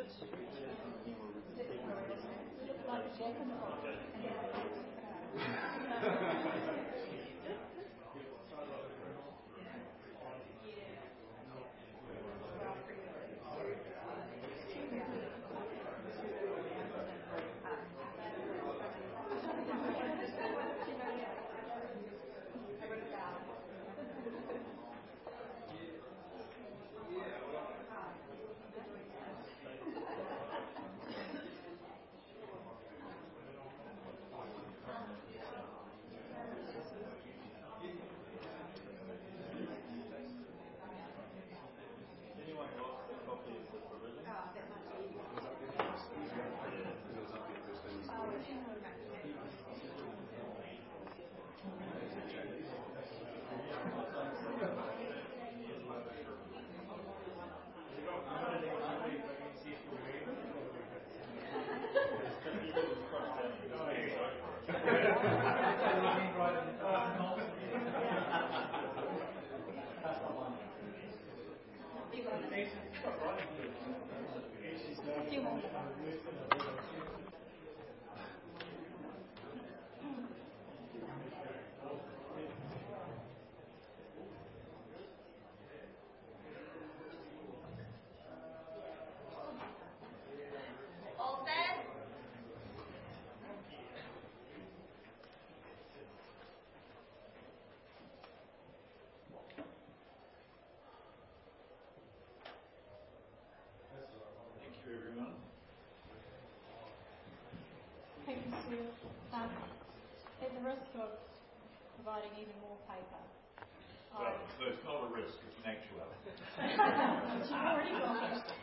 At the risk of providing even more paper. So it's not a risk, it's an actuality. You've already got it.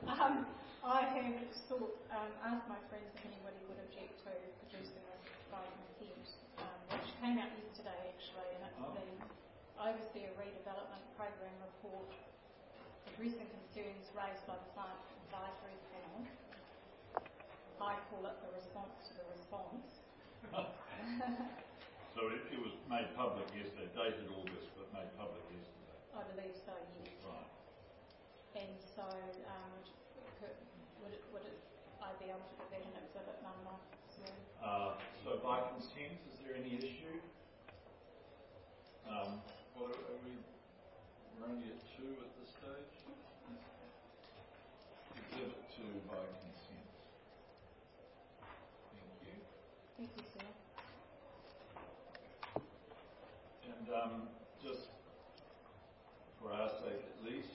I have asked my friends if anybody would object to producing this by consent, which came out yesterday actually, and it's the Overseer Redevelopment Program report addressing concerns raised by the Science Advisory Panel. I call it the response to the response. So it was made public yesterday, dated August, but made public yesterday. I believe so, yes. Right. And so, would I be able to give that an exhibit number? So by consent, is there any issue? We're only at 2 at this stage. Exhibit 2 by consent. Thank you. Thank you, sir. And just for our sake at least,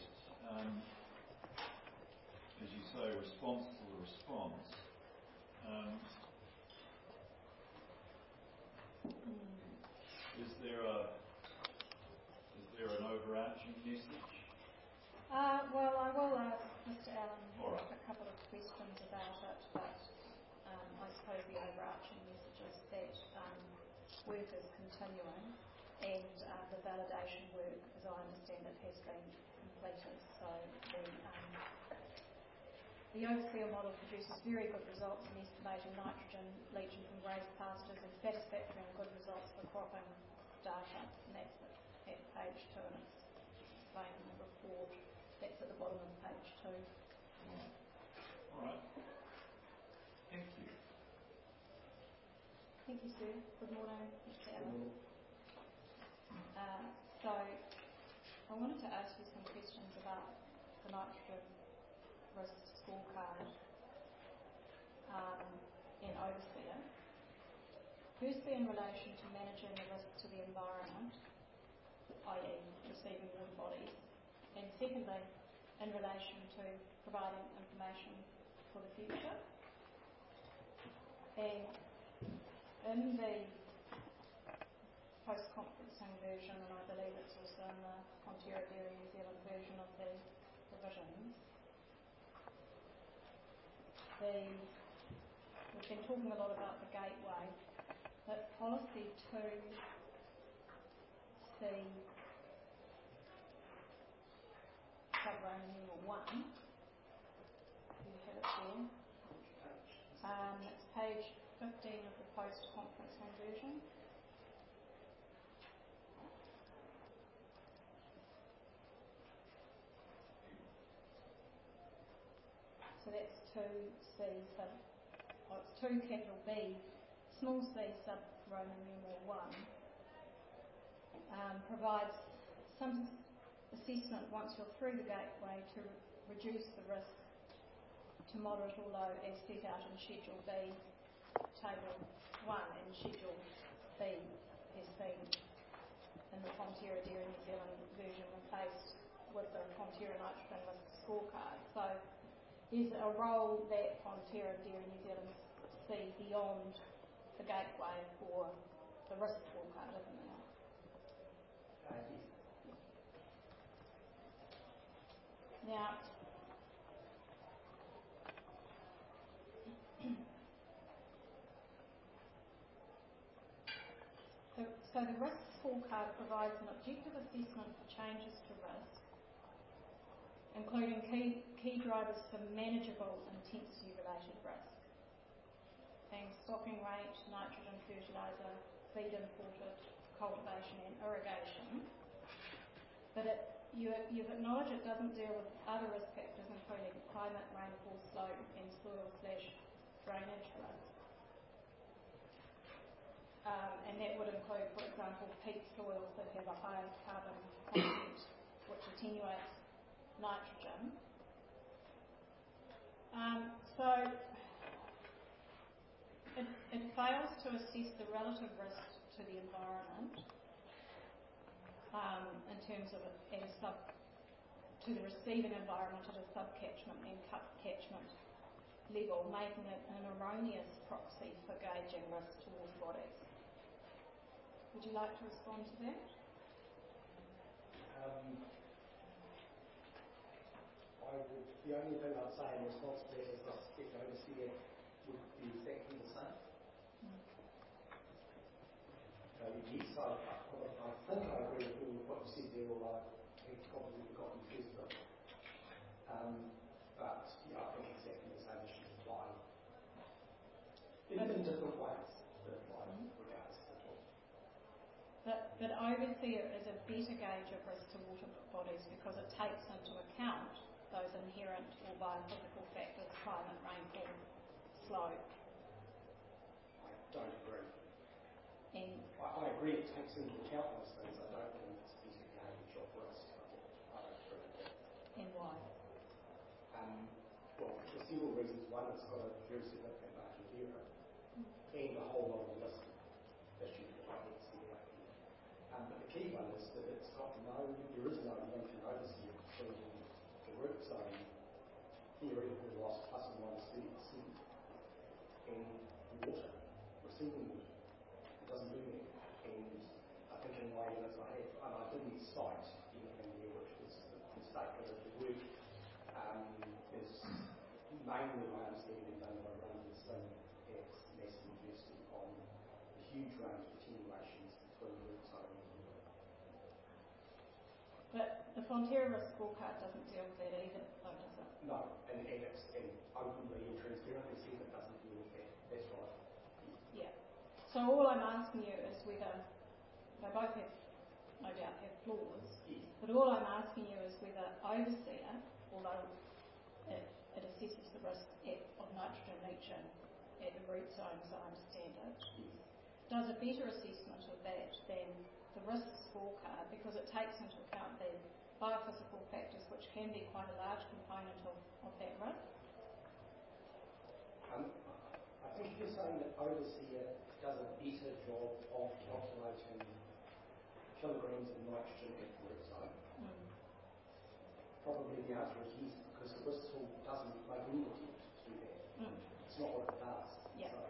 as you say, response to the response. Is there an overarching message? Well, I will ask Mr. Allen right. a couple of questions about it, but I suppose the overarching message is that work is continuing and the validation work, as I understand it, has been completed. So the Overseer model produces very good results in estimating nitrogen leaching from grazed pastures and satisfactory and good results for cropping data, and that's at page 2, and it's explained in the report. That's at the bottom of page 2. All right. Thank you. Thank you, sir. Good morning, Mr. Allen. So I wanted to ask you some questions about the nitrogen risk scorecard in Overseer. Firstly, in relation to managing the risk to the environment, i.e. receiving water bodies, and secondly, in relation to providing information for the future. And in the post-conferencing version, and I believe it's also in the Fonterra Dairy New Zealand version of the provisions, we've been talking a lot about the gateway, but policy 2C covering number 1, you have it there. It's page 15 of the post-conferencing version. So so that's 2C sub, it's 2 capital B, small c sub Roman numeral 1, provides some assessment once you're through the gateway to reduce the risk to moderate or low as set out in Schedule B, Table 1, and Schedule B has been in the Fonterra Dairy New Zealand version replaced with the Fonterra Nitrogen Risk Scorecard. So there's a role that Fonterra Dairy New Zealand see beyond the gateway for the risk scorecard, isn't there? Now, so the risk scorecard provides an objective assessment for changes to risk, including key drivers for manageable intensity-related risk, being stocking rate, nitrogen fertiliser, feed imported, cultivation and irrigation. But you've acknowledged it doesn't deal with other risk factors including climate, rainfall, slope and soil/drainage risk. And that would include, for example, peat soils that have a high carbon content which attenuates nitrogen. So it fails to assess the relative risk to the environment in terms of to the receiving environment at a sub-catchment and catchment level, making it an erroneous proxy for gauging risk towards bodies. Would you like to respond to that? The only thing I'd say in response to that is that if overseer would be exactly the same. Yes, I think I agree with all what you said there, although I think probably forgotten the first bit. But yeah, I think exactly the same issues apply in different ways that apply regards to the talk. But overseer is a better gauge of risk to water bodies because it takes into account those inherent or biophysical factors, climate, rainfall, slope. I don't agree. And I agree it takes into account those things. I don't think it's a better gauge of risk. I don't agree with that. And why? Well, for several reasons. One, it's got a very significant margin of error and a whole lot of risk issues that I need to see out here. But the key one is that it's got there is no link in overseer between the root zone theoretical loss plus or minus 30% and water, receiving water. It doesn't do that. And I think in my units I have, and I didn't cite anything there which was the statement of the work is mainly my understanding done by Randall Singh at Massey University on the huge range of attenuations between root zone and water. But the Fonterra Risk Scorecard doesn't deal with that either, though, does it? No, and openly and transparently says it doesn't deal with that. That's right. Yeah. So all I'm asking you is whether they both have, no doubt, have flaws. Yes. But all I'm asking you is whether overseer, although it assesses the risk of nitrogen leaching at the root zone, as I understand it, Yes. does a better assessment of that than the risk scorecard because it takes into account the biophysical factors which can be quite a large component of that risk. I think you're saying that overseer does a better job of calculating kilograms of nitrogen at the root zone. Probably the answer is yes, because the risk tool doesn't make any attempt to do that. It's not what it does. Yeah. So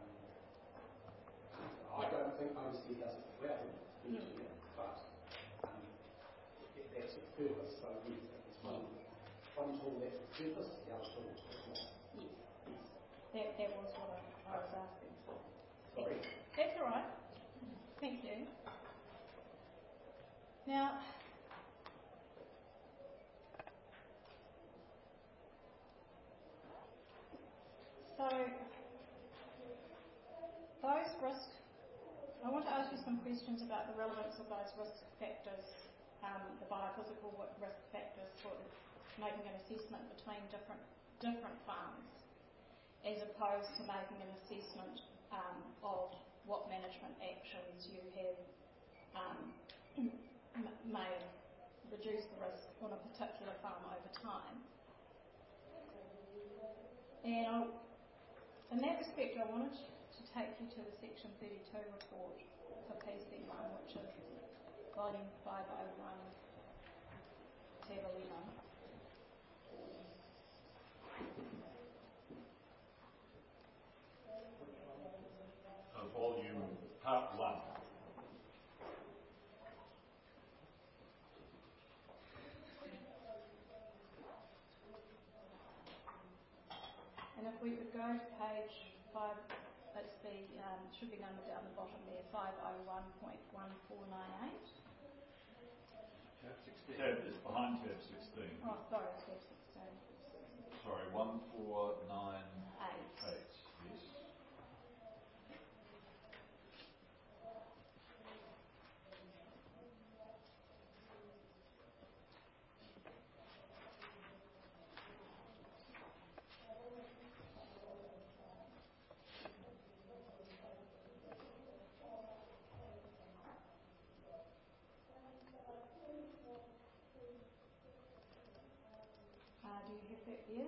I don't think overseer does it well, to be clear, but that's its purpose. So yes, it's one tool that's its purpose, the other tool is not. Yes. That was what I was asking for. Sorry. That's all right. Thank you. Now, so those risk, I want to ask you some questions about the relevance of those risk factors, the biophysical risk factors for making an assessment between different different farms, as opposed to making an assessment of what management actions you have may reduce the risk on a particular farm over time. And in that respect, I wanted to take you to the Section 32 report for PC1, which is Volume 501, tab 11. Volume Part 1. And if we could go to page 5, it's should be numbered down the bottom there, 501.1498. Tab is behind tab 16. Oh, sorry, tab 16. Sorry, 1498. Yes. Do you have that there?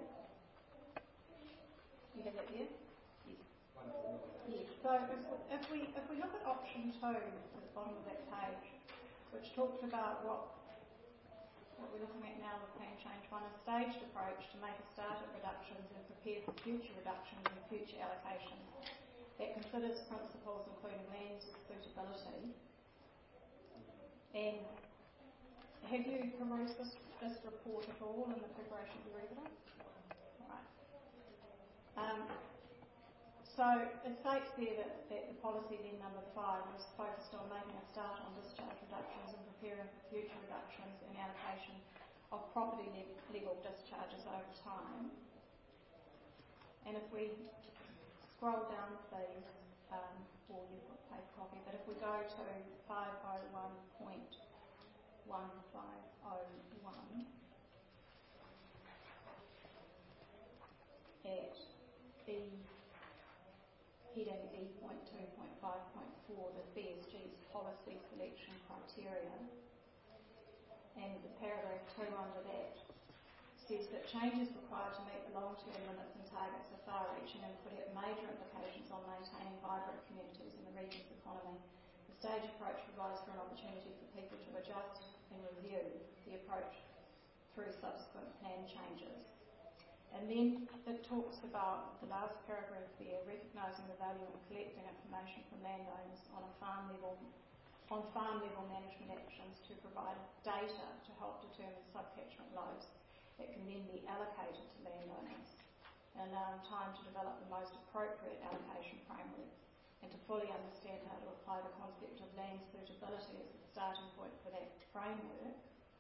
You have that there? Yes. Yes. So if we look at option 2 at the bottom of that page, which talks about what we're looking at now with Plan Change 1, a staged approach to make a start at reductions and prepare for future reductions and future allocations that considers principles including land suitability. And have you perused this report at all in the preparation of your evidence? Right. So it states there that the policy then number 5 was focused on making a start on discharge reductions and preparing for future reductions and allocation of property level discharges over time. And if we scroll down please, or you've got paper copy, but if we go to 501.1501 at heading E.2.5.4, the BSG's policy selection criteria, and the paragraph 2 under that says that changes required to meet the long-term limits and targets are far-reaching and could have major implications on maintaining vibrant communities in the region's economy. The stage approach provides for an opportunity for people to adjust and review the approach through subsequent plan changes. And then it talks about the last paragraph there, recognising the value of collecting information from landowners on farm level management actions to provide data to help determine subcatchment loads that can then be allocated to landowners and allow time to develop the most appropriate allocation framework and to fully understand how to apply the concept of land suitability as the starting point for that framework.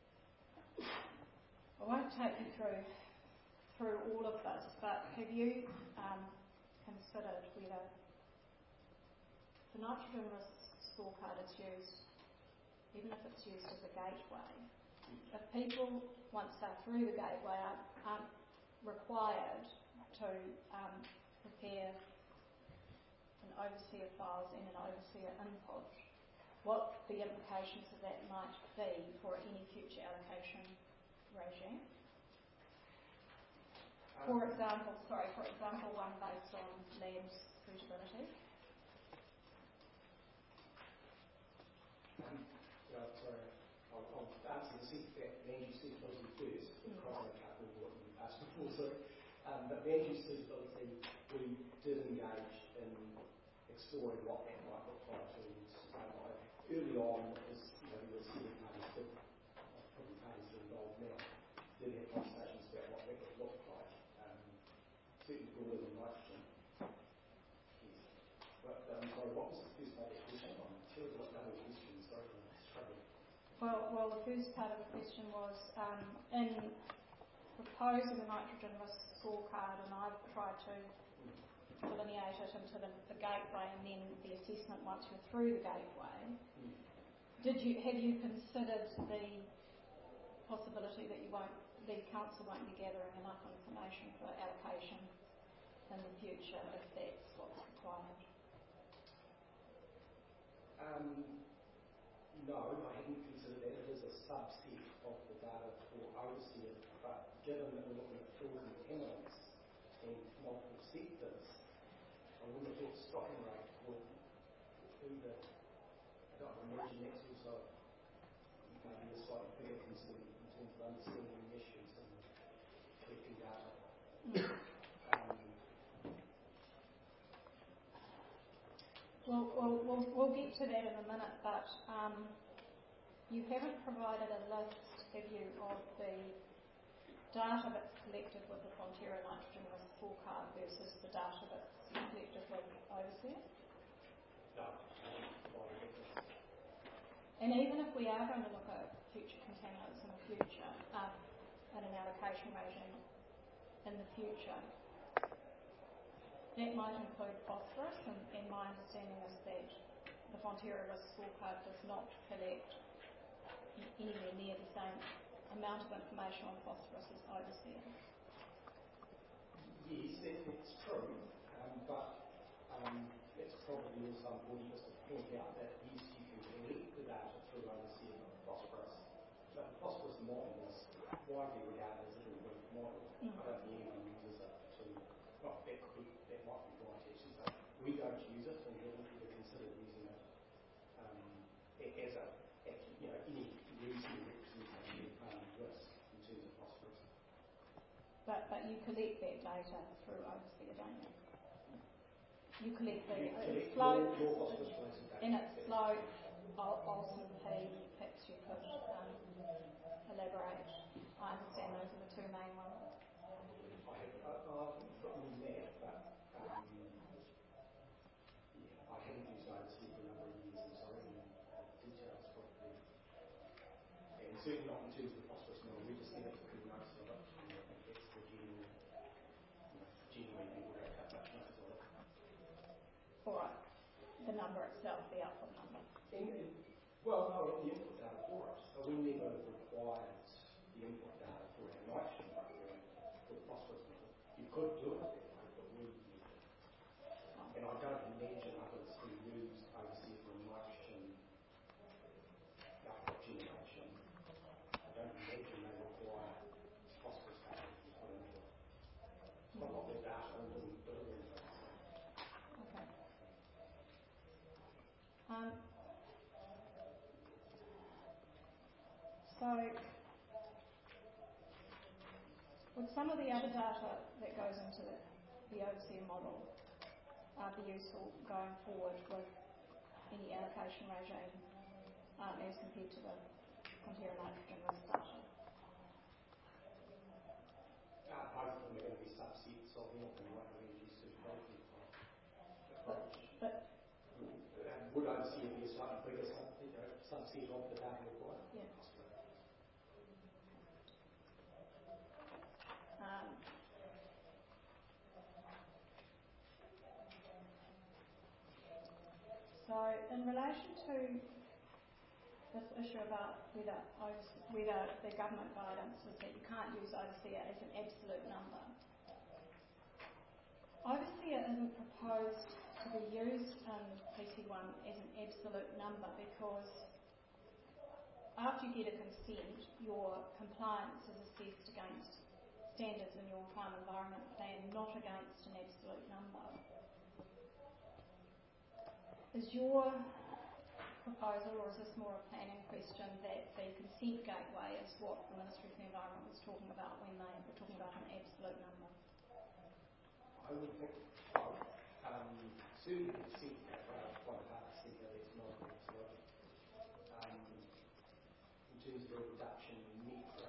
I won't take you through all of this, but have you considered whether the nitrogen risk scorecard is used, even if it's used as a gateway, if people, once they're through the gateway, aren't required to prepare an overseer files and an overseer input, what the implications of that might be for any future allocation regime? For example, one based on land suitability. Sorry, I'll answer that land use suitability first, because I can't remember what you asked before. So, but land use suitability, we did engage in exploring what that might look like. Early on, as there were several parties, probably parties that are involved now, did have conversations about what that would look like. Certainly broader than nitrogen. Yes. But sorry, what was the first part of the question? I'm sure there was another question. Sorry, I'm struggling. Well, the first part of the question was in proposing the nitrogen risk scorecard, and I've tried to delineate it into the gateway and then the assessment once you're through the gateway. Have you considered the possibility that you won't the council won't be gathering enough information for allocation in the future if that's what's required? No, I hadn't considered that. It is a subset of the data for overseer, but given that we're looking at fuel contaminants and multiple sectors, I wouldn't have thought stocking rate would be the, I don't imagine that's also maybe a slightly bigger concern in terms of understanding the issues and collecting data. We'll get to that in a minute, but you haven't provided a list, have you, of the data that's collected with the Fonterra nitrogen risk scorecard versus the data that's collected with overseer? No. And even if we are going to look at future contaminants in the future, at an allocation regime in the future, that might include phosphorus, and my understanding is that the Fonterra risk scorecard does not collect anywhere near the same amount of information on phosphorus as overseer. Yes, that's true, but it's probably also important just to point out that yes, you can collect the data through overseer phosphorus, but the phosphorus model is widely regarded as a very weak model. I don't think anyone uses it to, well, that might be right actually, so we don't use it and haven't ever considered using it as a, any reasonable representation of risk in terms of phosphorus. But you collect that data through overseer, don't you? You collect the slope, and it's slope, Olsen P, perhaps you could elaborate. I understand those are the two main ones. I've got them there, but I haven't used overseer for a number of years, and so details probably, and certainly not in terms of the phosphorus model. We just need to put notes of it, and I think that's the generally people don't have much notes of it. All right. The number itself, the output number. Well, no, the input data for it. So we never required the input data for our nitrogen program for the phosphorus model. You could do it that way, but we did it. And I don't imagine others who use overseer for nitrogen output generation. I don't imagine they require phosphorus data to be put into it. It's not what their data and doing delivering things. Okay. So, would some of the other data that goes into the overseer model be useful going forward with any allocation regime as compared to the Fonterra nitrogen risk data? Both of them are going to be subsets of the energy suitability approach. But would overseer be a slightly bigger subset of the data required? Yeah. So, in relation to this issue about whether the government guidance is that you can't use overseer as an absolute number, overseer isn't proposed to be used in PC1 as an absolute number because after you get a consent, your compliance is assessed against standards in your farm environment plan, not against an absolute number. Is your proposal, or is this more a planning question, that the consent gateway is what the Ministry for the Environment was talking about when they were talking about an absolute number? I would think so. Certainly the consent gateway, I was quite hard to see that it's not an absolute. In terms of a reduction metric,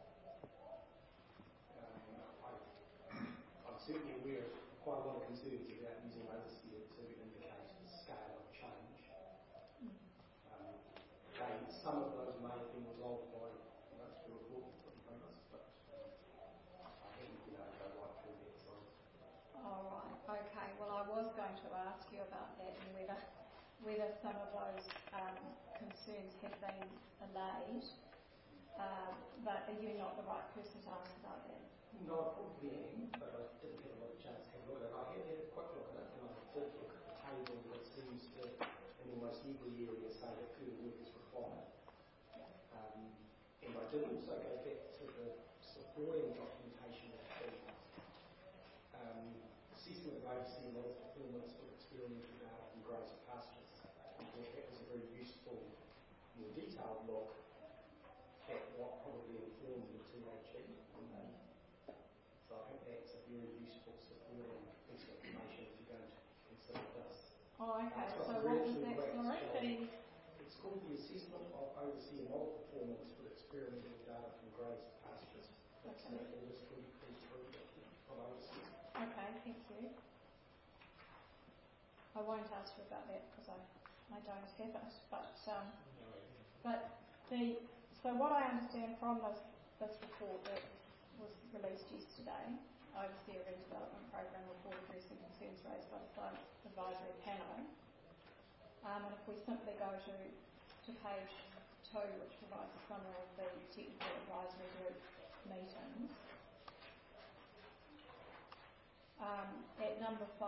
I'm certainly aware of quite a lot of concerns about using overseer to indicate the scale of change. Some of those may have been resolved by the report put in front of us, but I haven't been able to go right through that. All right. Okay. Well, I was going to ask you about that and whether some of those concerns have been allayed. but are you not the right person to ask about that? No, I probably am, but I didn't get a lot of chance to have a look at it. I have had a quick look at it, and I did look at the table that seems to, in almost every area, say that further work is required. And I did also go back to the supporting documentation of the assessment of overseeing model performance with experimental data from Grace Pastures. I thought that was a very useful, more detailed look at what probably informed the THE. So I think that's a very useful supporting piece of information if you're going to consider this. Oh, okay. So what was that, sorry? It's called the Assessment of Overseeing Model Performance with Experimental Data from Grace Pastures. That's an industry from overseas. Okay, thank you. I won't ask you about that because I don't have it. So what I understand from this report that was released yesterday, Overseer Redevelopment Program report addressing concerns raised by the Science Advisory Panel. And if we simply go to page 2, which provides a summary of the Technical Advisory Group meetings, at number 5,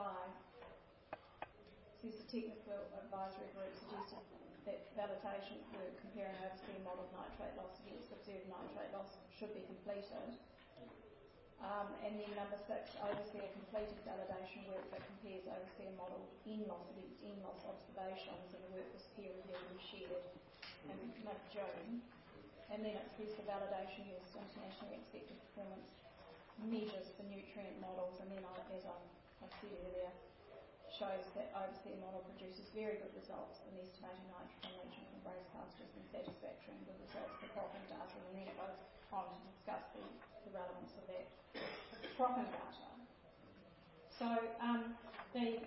says the Technical Advisory Group suggested that validation work comparing overseeing model nitrate loss against observed nitrate loss should be completed. And then number 6, overseer completed validation work that compares overseer model in-loss against in-loss observations, and the work was peer-reviewed and shared in mid-June. And then it says the validation used internationally accepted performance measures for nutrient models, and then as I said earlier, shows that overseer model produces very good results in estimating nitrogen leaching from grass pastures and satisfactory and good results for cropping data, and then it goes on to discuss the relevance of that cropping data. So the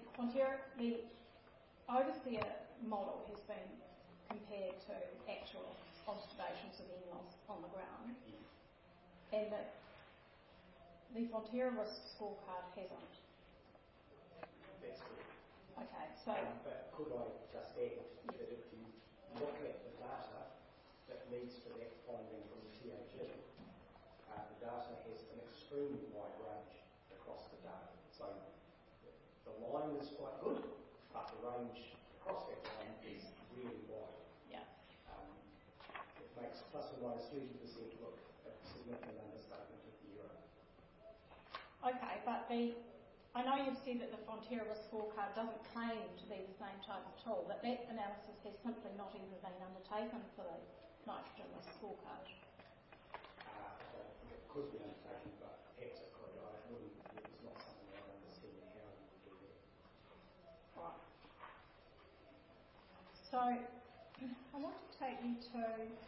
overseer model has been compared to actual observations of in-loss on the ground, and the Fonterra risk scorecard hasn't. That's correct. Okay, so... but could I just add that if you look at the data that leads to that finding from the THE, the data has an extremely wide range across the data. So the line is quite good, but the range across that line is really wide. Yeah. It makes plus or minus 30% look a significant understatement of the error. Okay, but I know you've said that the Fonterra risk scorecard doesn't claim to be the same type of tool, but that analysis has simply not even been undertaken for the nitrogen risk scorecard. I don't think it could be undertaken, but perhaps it could. It's not something I understand how you would do that. Right. So, I want to take you to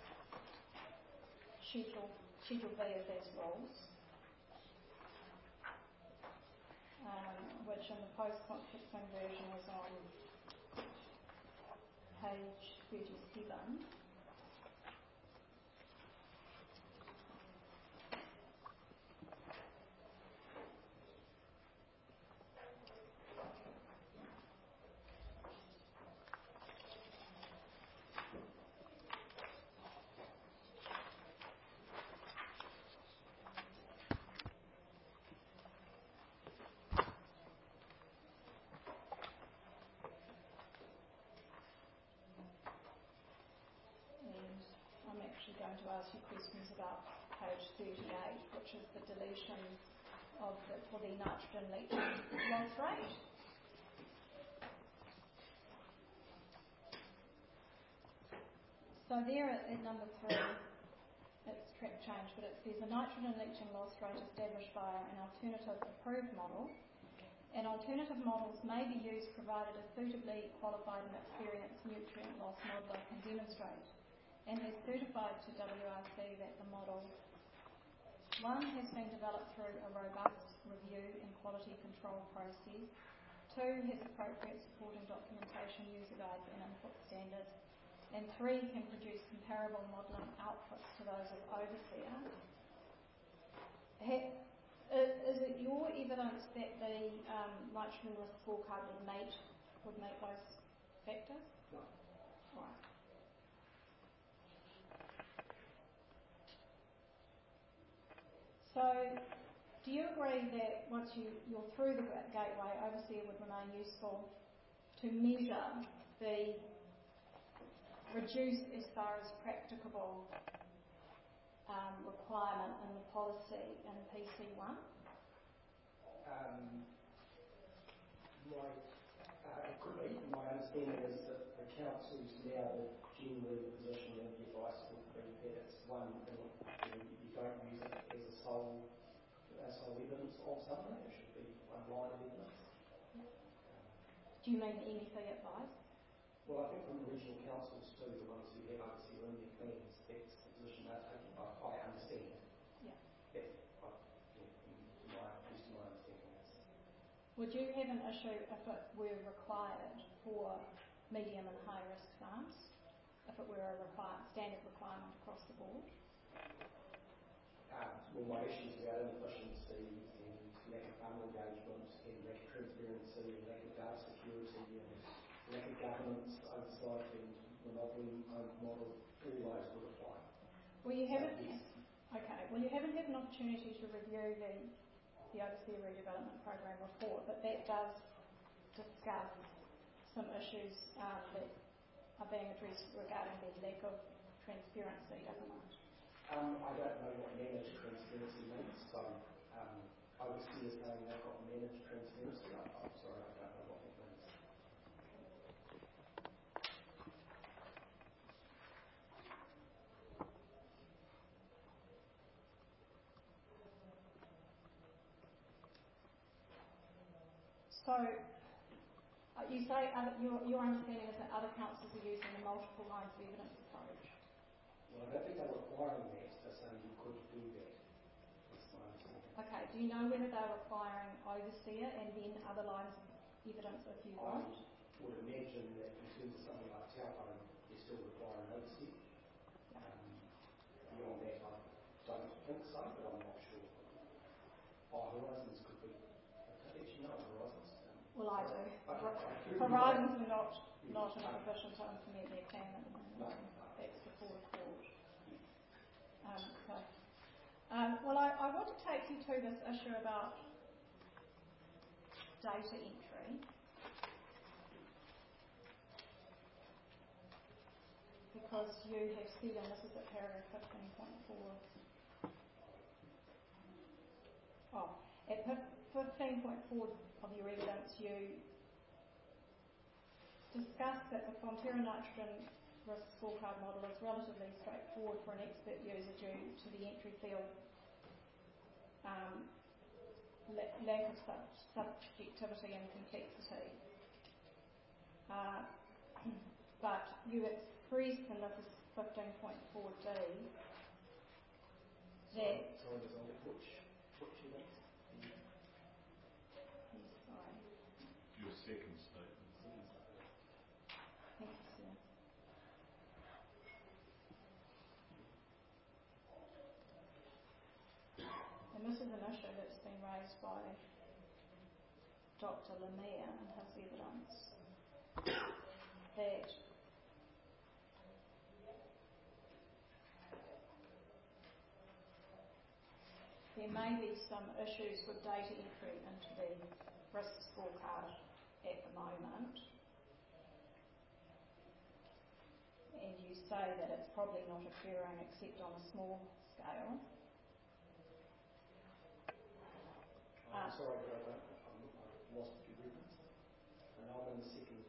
Schedule B of these rules, which in the post-conflicting version is on page 37. Going to ask you questions about page 38, which is the deletion for the nitrogen leaching loss rate. So there at number 3, it's track change, but it says a nitrogen leaching loss rate established by an alternative approved model. And alternative models may be used provided a suitably qualified and experienced nutrient loss modeller can demonstrate and has certified to WRC that the model 1 has been developed through a robust review and quality control process, 2 has appropriate supporting documentation, user guides and input standards, and 3 can produce comparable modelling outputs to those of overseer. Is it your evidence that the nitrogen risk scorecard would meet those factors? No. Right. So, do you agree that once you're through the gateway, overseer would remain useful to measure the reduced as far as practicable requirement in the policy in PC1? It could be. My understanding is that the council's now generally the position and the advice would be that it's one, you don't use it as a sole evidence of something. It should be one line of evidence. Do you mean any fee advice? Well, I think from the regional councils too, the ones who have overseer in their plans, that's the position they're taking. I understand. Yeah. My understanding is. Would you have an issue if it were required for medium and high risk farms? If it were a standard requirement across the board? Well, my issues about inefficiency and lack of farmer engagement and lack of transparency and lack of data security and lack of governance, oversight and monopoly model, all those would apply. Well, you haven't had an opportunity to review the Overseer Redevelopment Programme report, but that does discuss some issues that are being addressed regarding the lack of transparency, doesn't it? I don't know what managed transparency means, so Overseer saying they've got managed transparency. I'm sorry, I don't know what that means. So, you say your understanding is that other councils are using the multiple lines of evidence approach. Well, I don't think they're requiring that. They're saying you could do that. That's my understanding. Okay, do you know whether they're requiring overseer and then other lines of evidence if you want? I would imagine that in terms of something like Taupo, they're still requiring overseer. Beyond that, I don't think so, but I'm not sure. Horizons could be. Actually, no, Horizons. Well, I do. Horizons are not in a position to implement their plan at the moment. No. That's before the court. Well, I want to take you to this issue about data entry, because you have said, and this is at paragraph 15.4. At 15.4 of your evidence, you discuss that the Fonterra nitrogen risk scorecard model is relatively straightforward for an expert user due to the entry field lack of subjectivity and complexity. But you express, and this is 15.4D, that... Sorry, there's only which unit? Sorry. Your second statement. Thank you, sir. And this is an issue that's been raised by Dr. Lemire in his evidence, that there may be some issues with data entry into the risk scorecard at the moment. And you say that it's probably not occurring except on a small scale. I'm sorry, but I've lost your reference. And I'm in the second.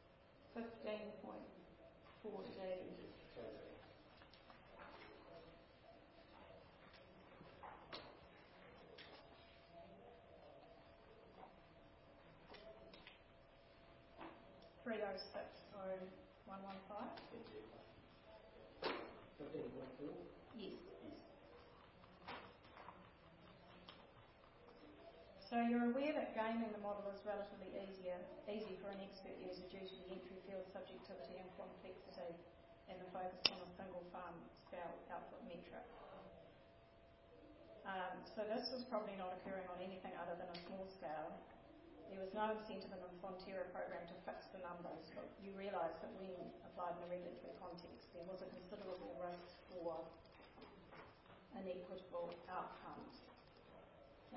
15.4D. Three oh six 115. 15.4? Yes. So you're aware that gaming the model is relatively easy for an expert user due to the entry field subjectivity and complexity and the focus on a single farm scale output metric. So this was probably not occurring on anything other than a small scale. There was no incentive in the Fonterra program to fix the numbers, but you realise that when applied in a regulatory context, there was a considerable risk for inequitable outcomes.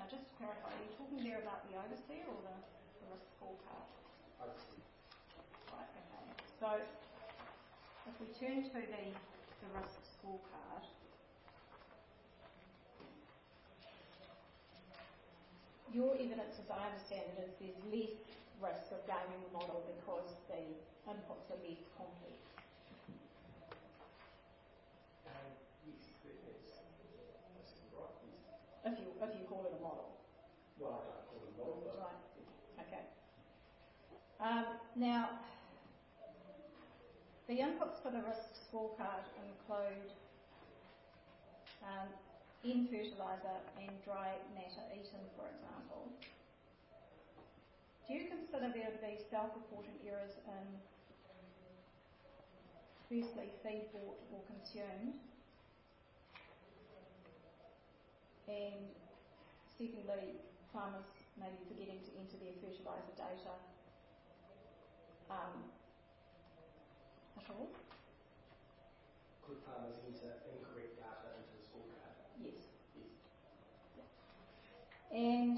just to clarify, are you talking there about the overseer or the risk scorecard? Overseer. Right, okay. So if we turn to the risk scorecard, your evidence, as I understand it, is there's less risk of gaming the model because the inputs are less complex. Yes, that's right. Yes. If you call it a model. Well, I don't call it a model, but Right. Okay. Now, the inputs for the risk scorecard include N fertiliser and dry matter eaten, for example. Do you consider there to be self-reporting errors in, firstly, feed bought or consumed, and secondly, farmers maybe forgetting to enter their fertiliser data at all? could farmers enter incorrect data into the scorecard? Yes. Yes. And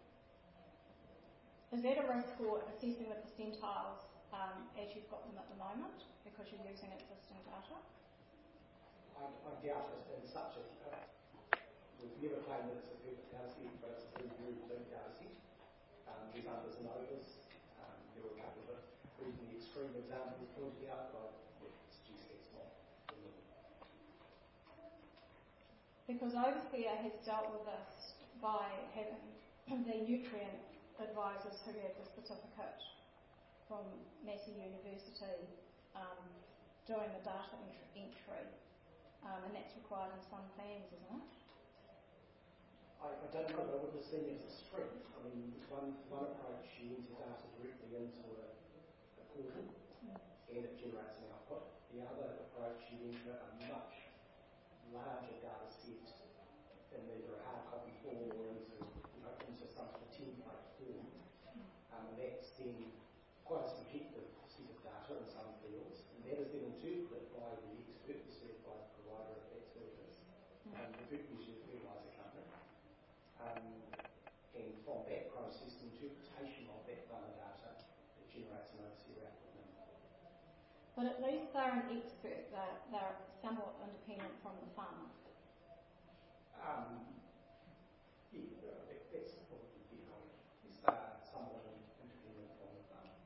is that a risk for assessing the percentiles as you've got them at the moment because you're using existing data? I doubt it in such a... we've never claimed that it's a perfect data set, but it's a very, very big data set. There's others know this. There were a couple of reasonably extreme examples pointed out, but would suggest it's not. Because Overseer has dealt with this by having the nutrient advisors who have the certificate from Massey University doing the data entry, and that's required in some plans, isn't it? I don't know, but I wouldn't have seen it as a strength. I mean, one approach, you enter data directly into a portal and it generates an output. The other approach, you enter a much larger data set in either a hard copy form or into some template form. And that's then quite a subjective set of data in some fields, and that is then interpreted by the expert, the certified provider of that service, the person is your fertiliser company. And from that process, the interpretation of that farmer data, it generates an overseer output number. But at least they're an expert, they're somewhat independent from the farmer. That's probably the point. It's somewhat independent from the farmer.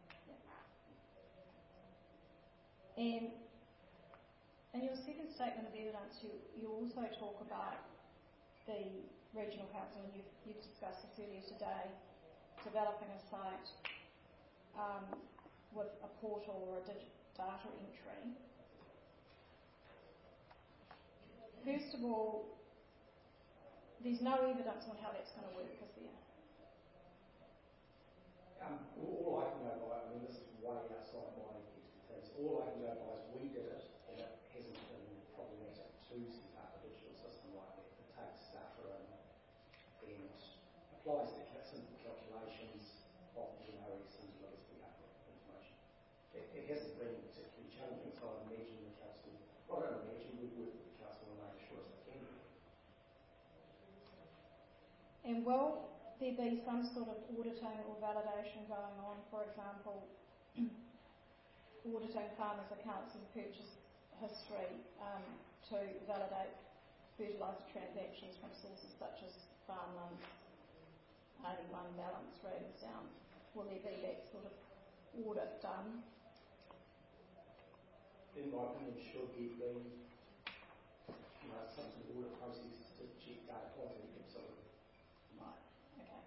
Yeah. And in your second statement of evidence, you also talk about the regional council, and you've discussed this earlier today, developing a site with a portal or a data entry. First of all, there's no evidence on how that's going to work, is there? All I can go by, I mean, this is way outside my expertise. All I can go by is we did it, and it hasn't been problematic to set up a digital system like that. It takes data and applies the simple calculations of the NRS and delivers the output information. It hasn't been particularly challenging, so I imagine the council, well, I don't imagine, we've worked with the council and made as sure as they can do. And will there be some sort of auditing or validation going on, for example, auditing farmers' accounts and purchase history to validate fertiliser transactions from sources such as farmlands, 81 balance, Ravenstown? Will there be that sort of audit done? In my opinion, should there be some sort of audit process to check data quality? Absolutely. Right, okay.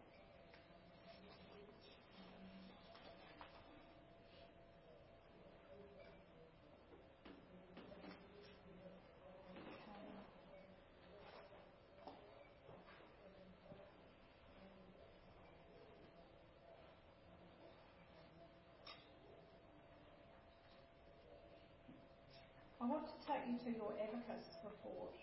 I want to take you to your Abacus report.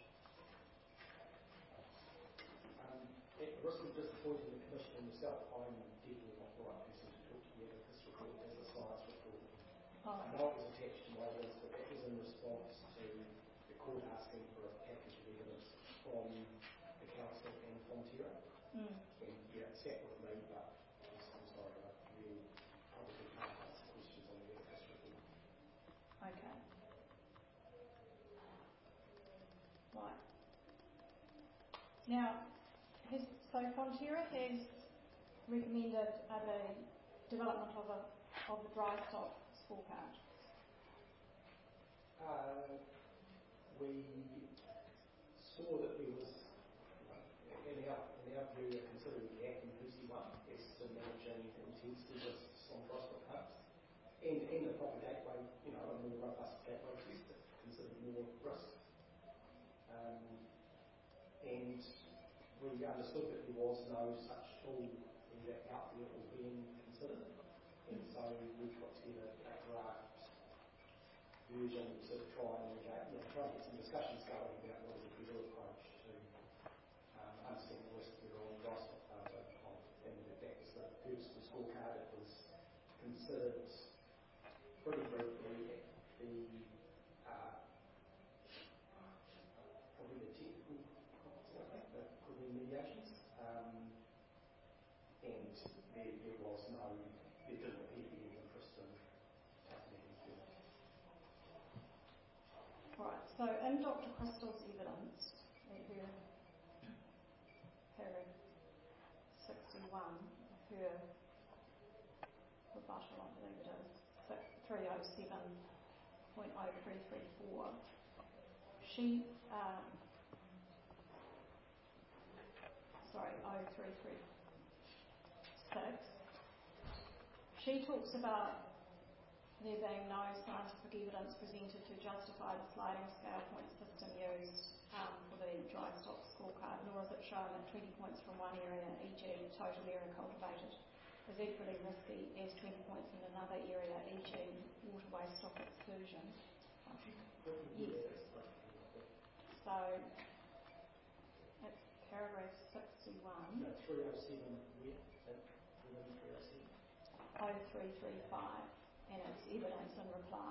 At the risk of disappointing the Commission and yourself, I'm definitely not the right person to talk to the Abacus report as a science report. I know it was attached to my list, but that was in response to the court asking for a package of evidence from the Council and Fonterra. And Now, so Fonterra has recommended the development of the dry stock scorecard. We saw that there was, in our view, considering the Act in PC1 as to managing intensity risks on dry stock cards, and the proper gateway, a more robust gateway test that considered more risk. And we understood that there was no such tool either out there or being considered, and so we put together a draft version to try and get some discussions going about what is a better approach to understanding the risk that are on dry stock cards over time. And that was the purpose of the scorecard. It was considered pretty briefly at probably the technical conference, I think, the mediations, and there was there didn't appear to be any interest in taking it further. Right, so in Dr. Crystal's evidence, her paragraph 61, her rebuttal, I believe it is, 307.0334, she, 0336, she talks about there being no scientific evidence presented to justify the sliding scale point system used for the dry stock scorecard, nor is it shown that 20 points from one area, e.g. total area cultivated, is equally risky as 20 points in another area, e.g. waterway stock exclusion. Yes. So, it's paragraph 61. No, 307, where? 307. 0335, and it's evidence in reply.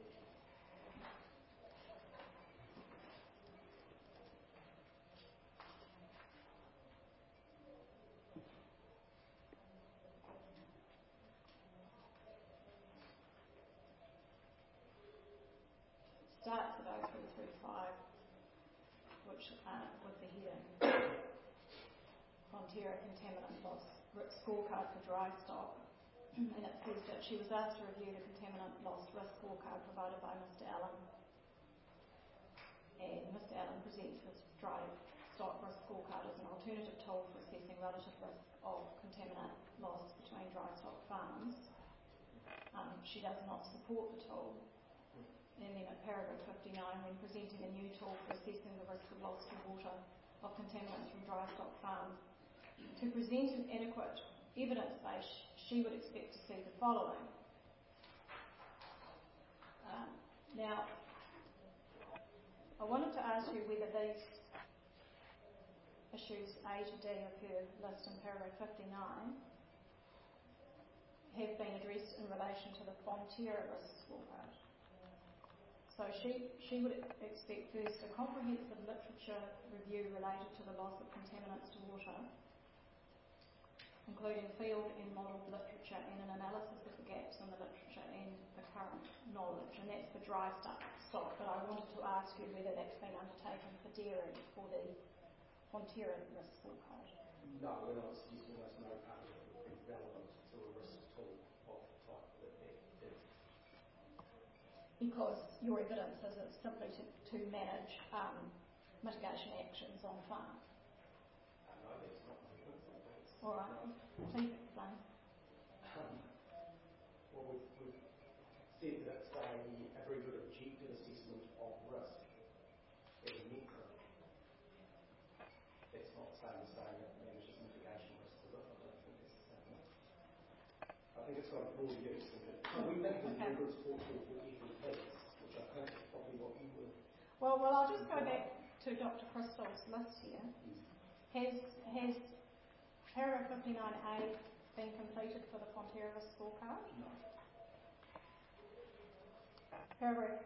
Starts at 0335, which with the heading Fonterra contaminant loss scorecard for dry stock, and it says that she was asked to review the contaminant loss risk scorecard provided by Mr. Allen, and Mr. Allen presents his dry stock risk scorecard as an alternative tool for assessing relative risk of contaminant loss between dry stock farms. She does not support the tool. And then at paragraph 59, when presenting a new tool for assessing the risk of loss to water of contaminants from dry stock farms, to present an adequate evidence base, she would expect to see the following. Now, I wanted to ask you whether these issues A to D of her list in paragraph 59 have been addressed in relation to the Fonterra risk scorecard. So she would expect first a comprehensive literature review related to the loss of contaminants to water, including field and model literature and an analysis of the gaps in the literature and the current knowledge, and that's the dry stock. But I wanted to ask you whether that's been undertaken for dairy for the Fonterra risk scorecard. No, we're not suggesting that's no part of it would be relevant to a risk tool of the type that is. Because your evidence is it's simply to manage mitigation actions on farm. No, that's not my evidence. All right, please explain. Well, we've said that it's a very good objective assessment of risk as a metric. That's not the same as saying it manages mitigation risks, is it? I don't think that's the same. I think it's got a broader use. We think the very good support tool for FEPs, which I think is probably what you would. Well, I'll just go back to Dr. Crystal's list here. Has paragraph 59A been completed for the Fonterra risk scorecard? No. Paragraph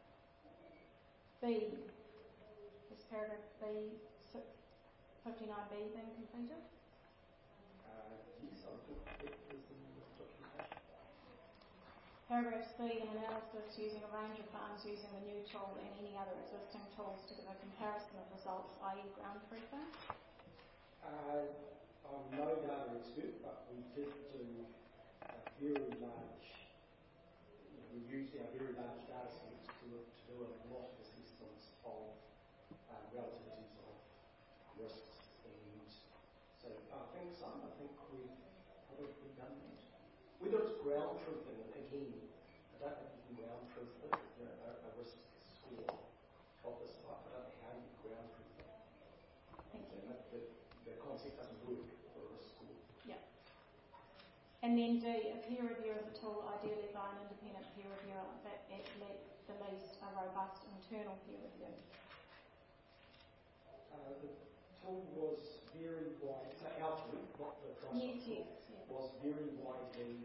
B, is paragraph B 59B been completed? Yes, I think it is in the documentation. Paragraph C, an analysis using a range of farms using the new tool and any other existing tools to give a comparison of results, i.e. ground truthing. I'm no data expert, but we did do a very large, we used our very large data sets to do a lot of assessments of relativities of risks, and so I think we've probably done that. Whether it's ground truthing, again, I don't think you can ground truth a risk score of this type. I don't know how you ground truth it. Thank you. The concept doesn't work for a risk score. Yeah. And then do a peer review of the tool, ideally by an independent peer reviewer, but at the least a robust internal peer review. The tool was very wide, so our tool, not the price Yes. was very widely,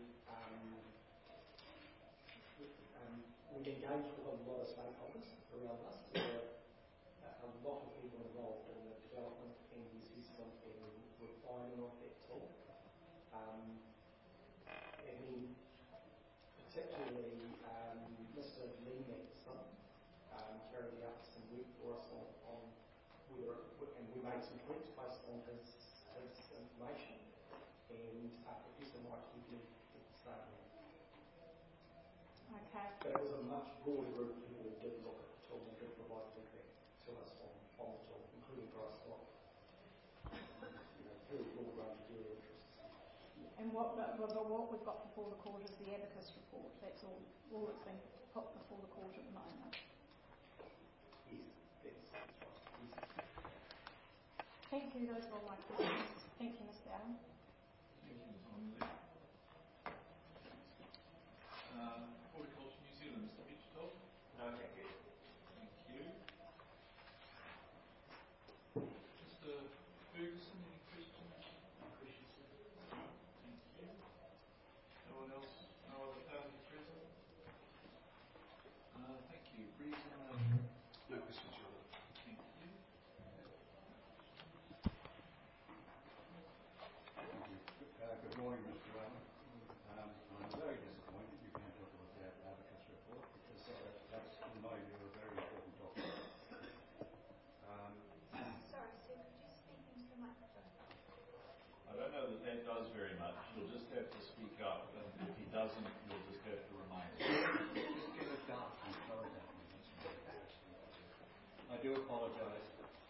we engaged with a lot of stakeholders around us. There were a lot of people involved in the development and the assessment and refining of that tool. And then particularly Mr. Lee Maxson carried out some work for us on whether and we made some tweaks based on his information, and Professor Mike Hughley did the same. Okay. But it was a much broader group of people who did look at the tool and did provide feedback to us on the tool, including Bryce Scott. Very broad range of their interests. And what we've got before the court is the Abacus report. That's all that's been put before the court at the moment. Yes, that's right. Yes. Thank you. Those are all my questions. Thank you, Mr. Allen. Horticulture New Zealand, Mr. Mitchell. No, thank you. Thank you. Mr. Ferguson, any questions? No questions, sir. Thank you. No one else? No other parties present? Thank you. Reason? No questions, Your Honour. Thank you. Good morning, Mr. Allen. I'm very disappointed you can't talk about the Abacus report, because that's, in my view, a very important document. Sorry, Sue, could you speak into the microphone? I don't know that does very much. You'll just have to speak up, and if he doesn't, you'll just have to remind him. Just get it done and throw it at me. I do apologise.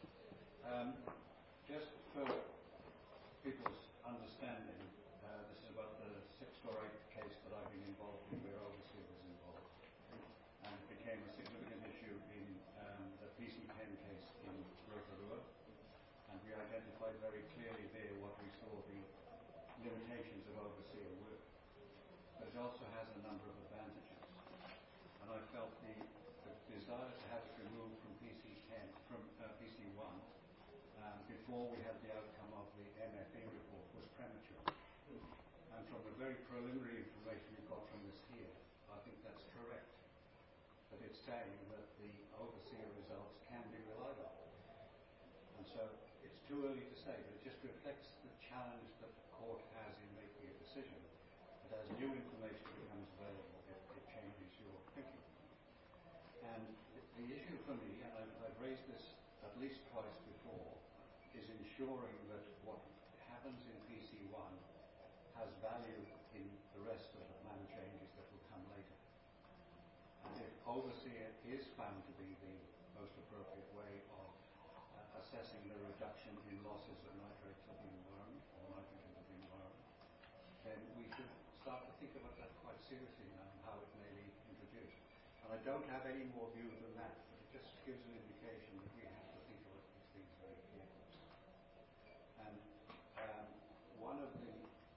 Just for people's understanding, this is about the 6th or 8th case that I've been involved in where Overseer was involved. And it became a significant issue in the PC10 case in Rotorua. And we identified very clearly there what we saw the limitations of Overseer work. But it also has a number of advantages. And I felt the desire to have it removed from PC10, from PC1, before we had the outcome of the MFA report was premature. And from the very preliminary information we got from this here, I think that's correct. But it's saying that the Overseer results can be relied on. And so it's too early to say, but it just reflects the challenge that the court has in making a decision. But as new information becomes available, it changes your thinking. And the issue for me, and I've raised this at least twice before, is ensuring that what happens in PC1 has value in the rest of the plan changes that will come later. And if Overseer is found to be the most appropriate way of assessing the reduction in losses of nitrates of the environment, or nitrogen of the environment, then we should start to think about that quite seriously now and how it may be introduced. And I don't have any more view than that, but it just gives an indication that we have to think about these things very carefully. And one of the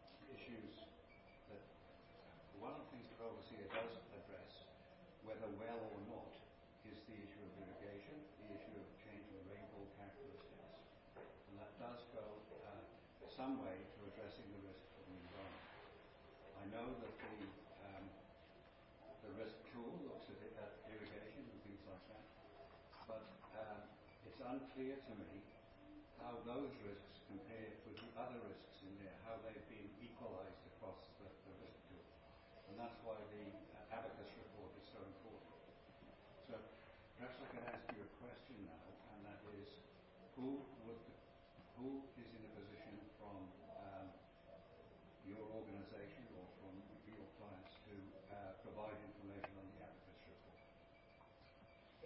things that Overseer does address, whether well or not, is the issue of irrigation, the issue of changing rainfall characteristics. And that does go some way to addressing the risks of the environment. I know that the risk tool looks at irrigation and things like that, but it's unclear to me how those risks compare with the other risks in there, how they've been equalized across the risk tool. And that's why the Abacus report is so important. So perhaps I can ask you a question now, and that is, who is in a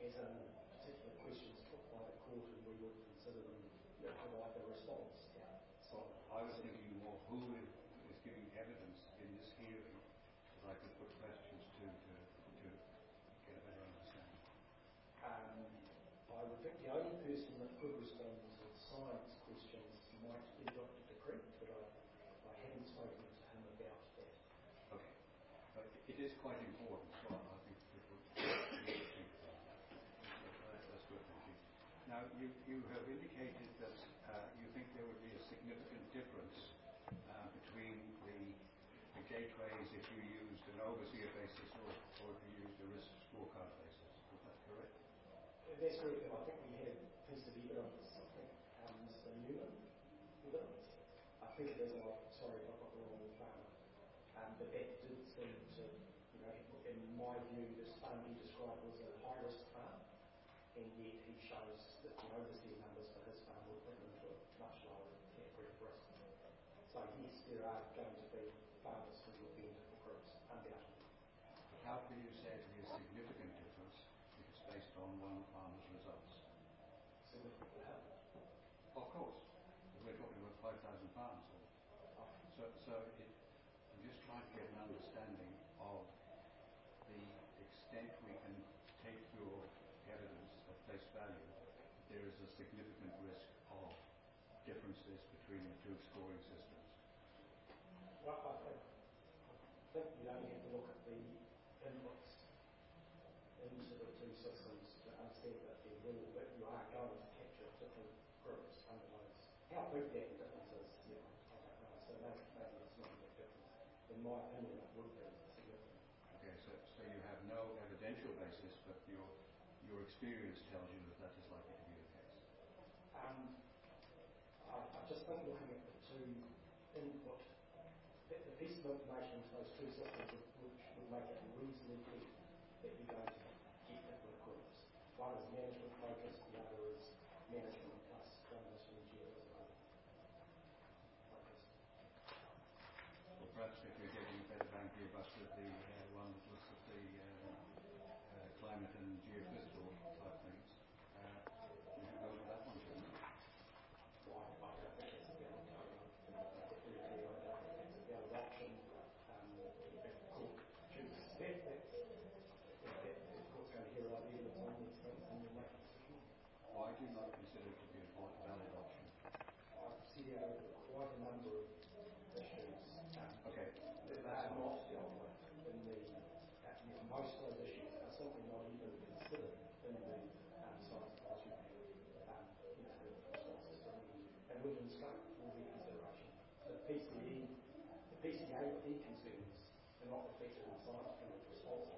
as in particular questions put by the court, and we would consider them, provide the response. Well, I was thinking more who is giving evidence in this hearing that I could put questions to get a better understanding. I would think the only person that could respond to science questions might be Dr. de Kreek, but I haven't spoken to him about that. Okay. But it is quite important, so I think people think that's good, thank you. Now, you have indicated that you think there would be a significant difference between the gateways if you used an overseer basis or if you used a risk scorecard basis. Is that correct? That's correct, and I think we had a piece of evidence, I think Mr. Newman evidence. I think it is, sorry if I got the wrong farm, but that did seem to, in my view, this farm he described was a high-risk farm, and yet he shows that the overseer numbers for his farm would bring them to a much lower category of risk. So yes, there are going to be farmers who will be in different groups, undoubtedly. But how can you say it is a significant difference if it's based on one farmer's results? Significantly how? Of course. We're talking about 5,000 farms. I'm just trying to get an understanding of the extent we can take your evidence at face value that there is a significant risk of differences between the two scoring systems. Well, I think you only have to look at the inputs into the two systems to understand that you are going to capture different groups under those. How big that difference is, I don't know. So maybe it's not a big difference. In my opinion, it would be significant. Okay, so you have no evidential basis, but your experience tells you that is likely to be the case. I just think looking at the two input, the piece of information into those two systems would make it reasonably that you're going to get different groups. One is management focused, the other is management plus donation and georism focused. Well, perhaps if you're getting a better bang for your buck with the one that looks at the climate and geophysical type things, you should go for that one, shouldn't you? Well, I don't think it's a valid option. If the court chooses that, the court's going to hear about the evidence on these things and you'll make a decision. Why do you not consider it to be a valid option? I've seen quite a number of issues Okay. that are not dealt with in the, most of those issues are simply not even considered in the science advisory panel, the response system, and within scope will be consideration. So the PCA concerns are not reflected in the science panel's response.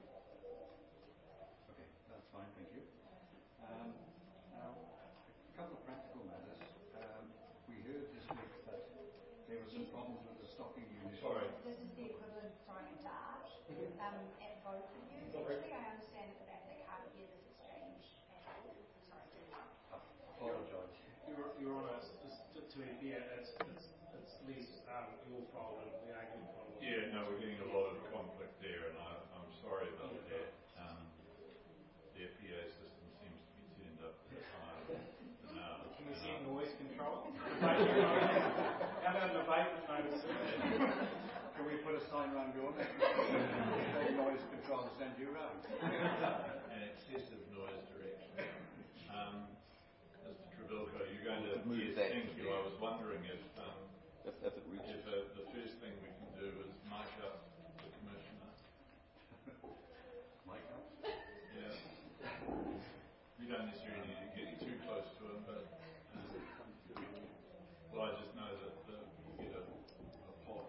Okay, that's fine, thank you. Now, a couple of practical matters. We heard this week that there were some problems with the stocking unit. Sorry. This is the equivalent of throwing a dart at both of you. Actually, I understand that they can't hear this exchange at all. Sorry. Apologise. Your Honour, just to be clear, it's less your problem, the argument problem. Yeah, no, we're getting a lot of conflict there, and I'm sorry about that. The PA system seems to be turned up to the time. Can we see noise control? How about the vapor notice? Can we put a sign around your neck? Say noise control, send you around. An excessive noise direction. Mr. Trebilco, you're going to move yes, that. thank you. I was wondering if it reaches. the first thing we can do is mic up the Commissioner. Mic up? Yeah. You don't necessarily need to get too close to him, but well, I just know that you get a pod.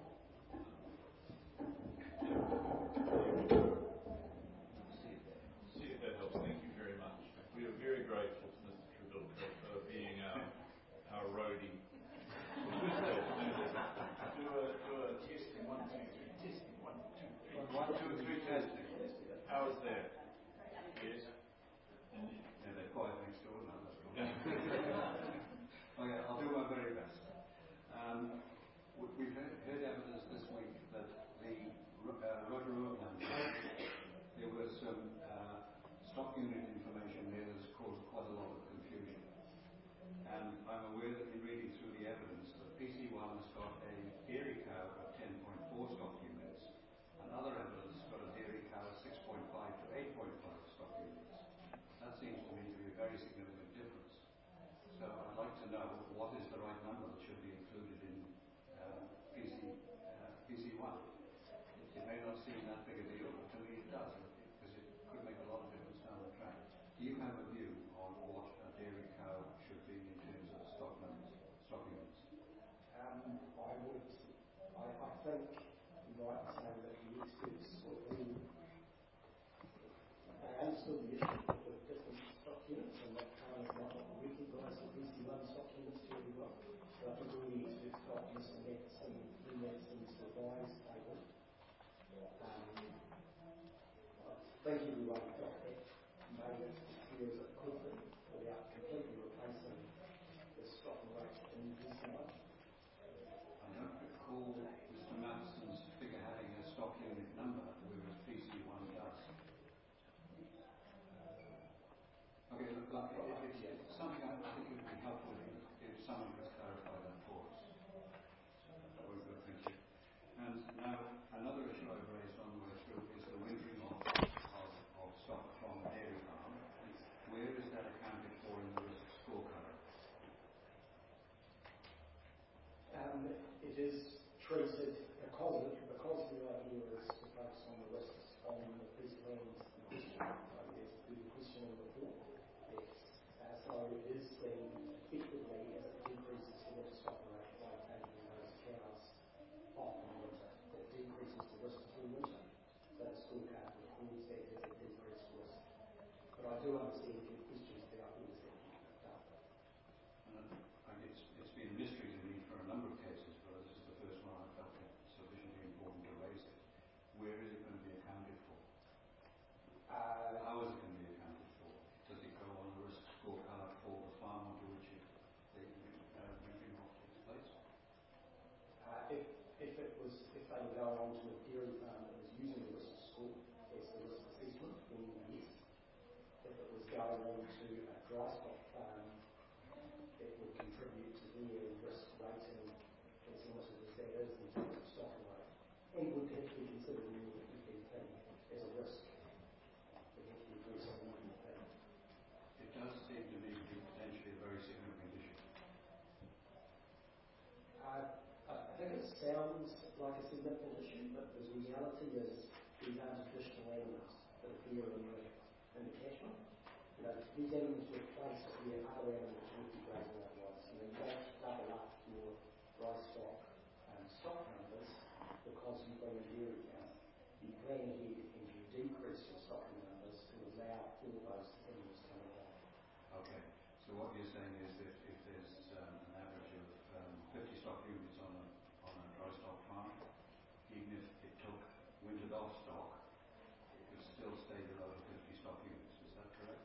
See if that helps. Thank you very much. We are very grateful to Mr. Trebilco for being our roadie. Do a testing, 1, 2, 3, testing, 1, 2, 3. 1, 2, 3, testing. How is that? Yes. Yeah, they're quiet next door now. That's cool. Okay, I'll do my very best. We've heard evidence this week that the Rotorua plant, there was some stock unit information 1 stock units to everyone. But I think all the experts got missing that some revised table. Thank you everyone who got that made it as clear as it could be without completely replacing the stock and rate in PCI. I don't recall Mr. Matheson's figure having a stock unit number, whereas PC1 does. Okay, look, it's something I think it would be helpful if someone could clarify that for us. That would be good, thank you. And now, another issue I've raised on the way through is the wintering of stock from the dairy farm. Where is that accounted for in the risk scorecard? It is treated because the idea is to focus on the risks on the piece of land in question. The question in the report. So it is seen effectively as it decreases the water stock rate by taking those cows off in the winter. It decreases the risk through winter. So the scorecard records that as a decreased risk. But I do understand your questions about where does that get picked up. It's been a mystery to me for a number of cases, but this is the first one I felt it sufficiently important to raise it. Where is it going to be accounted for? How is it going to be accounted for? Does it go on the risk scorecard for the farm onto which the wintering off takes place? If they were going on to a dairy farm that was using the risk score as the risk assessment, then yes. If it was going on to a dry stock farm that would contribute to their risk rating as limited as that is in terms of stock rate, and would have to be considered in the EPP as a risk. It would have to be addressed in the EPP. It does seem to me to be potentially a very significant issue. I think it sounds like a significant issue, but the reality is these aren't additional animals that appear in the catchment. These animals were placed where other animals would be grazing otherwise. You don't double up your dry stock numbers because you bring in dairy cows. You plan ahead and you decrease your stocking numbers to allow all those animals coming on. Okay, so what you're saying is that if there's an average of 50 stock units on a dry stock farm, even if it took wintered off stock, it could still stay below the 50 stock units. Is that correct?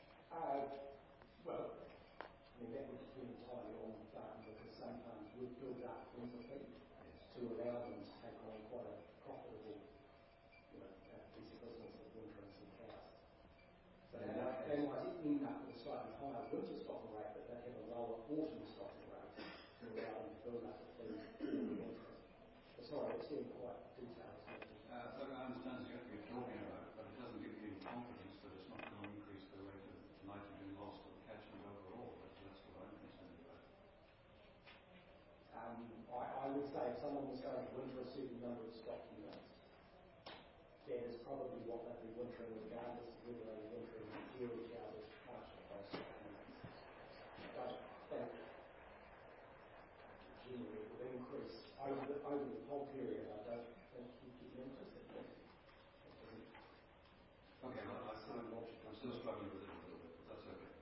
Well, that would depend entirely on the farm, because some farms would build up winter feed to allow them to take on quite a profitable piece of business of wintering some cows. So they might end up with a slightly higher winter stocking rate, but they'd have a lower autumn stocking rate to allow them to build up the feed for the winter. Sorry, it's getting quite detailed. Look, I understand what you're talking about, but it doesn't give you any confidence that it's not going to increase the rate of nitrogen loss to the catchment overall. That's what I'm concerned about. I would say if someone was going to winter a certain number of stock units, that is probably what they'd be wintering regardless of whether they were wintering dairy cows or pasture cows stock units. I don't think generally it would increase over the whole period. I don't think you'd get an increase. Okay, I'm still struggling with it a little bit, but that's okay.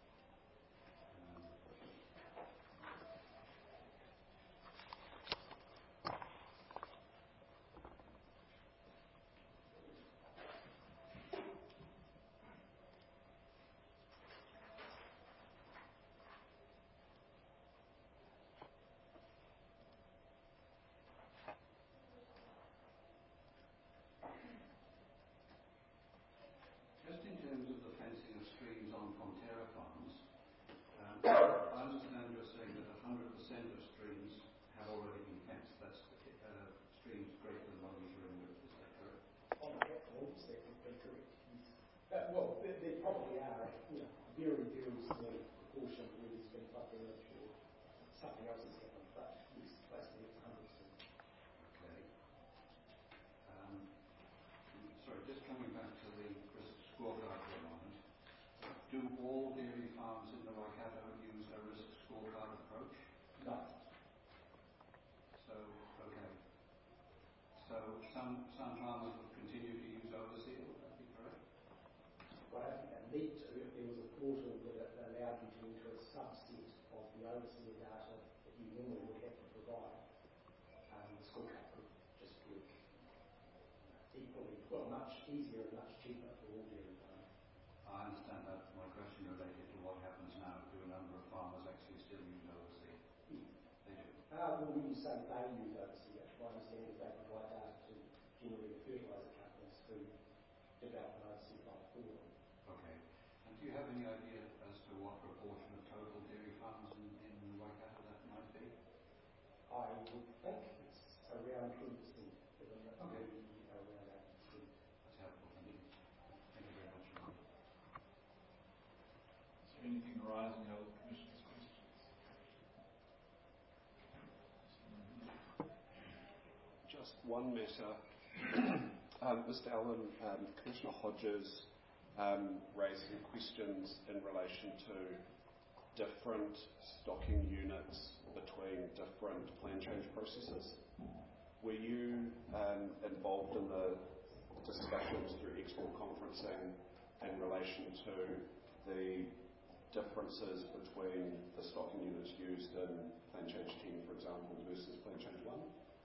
Just in terms of the fencing of streams on Fonterra farms, I understand you're saying that 100% of streams have already been fenced. That's streams greater than 1 metre in width. Is that correct? On the platforms, that would be correct. Well, there probably are very, very small proportion where there's been flood damage or something else has happened, but yes, basically it's 100%. Okay. Sorry, just coming back to the risk scorecard for a moment. Do all dairy farms in the Waikato use a risk scorecard approach? No. So, okay. So some farmers would continue to use overseal, would that be correct? Well, I don't think they need to. If there was a portal that allowed you to enter a subset of Well, when you say they use overseer, my understanding is they provide data to generally the fertiliser companies who develop an overseer plan for them. Okay. And do you have any idea as to what proportion of total dairy farms in Waikato that might be? I would think it's around 3%, given that Okay. we are around 8%. That's helpful. Thank you. Thank you very much. Is there anything arising out of the Commission's questions? Just one matter. Mr. Allen, Commissioner Hodges raised some questions in relation to different stocking units between different plan change processes. Were you involved in the discussions through export conferencing in relation to the differences between the stocking units used in plan change 10, for example, versus plan change 1?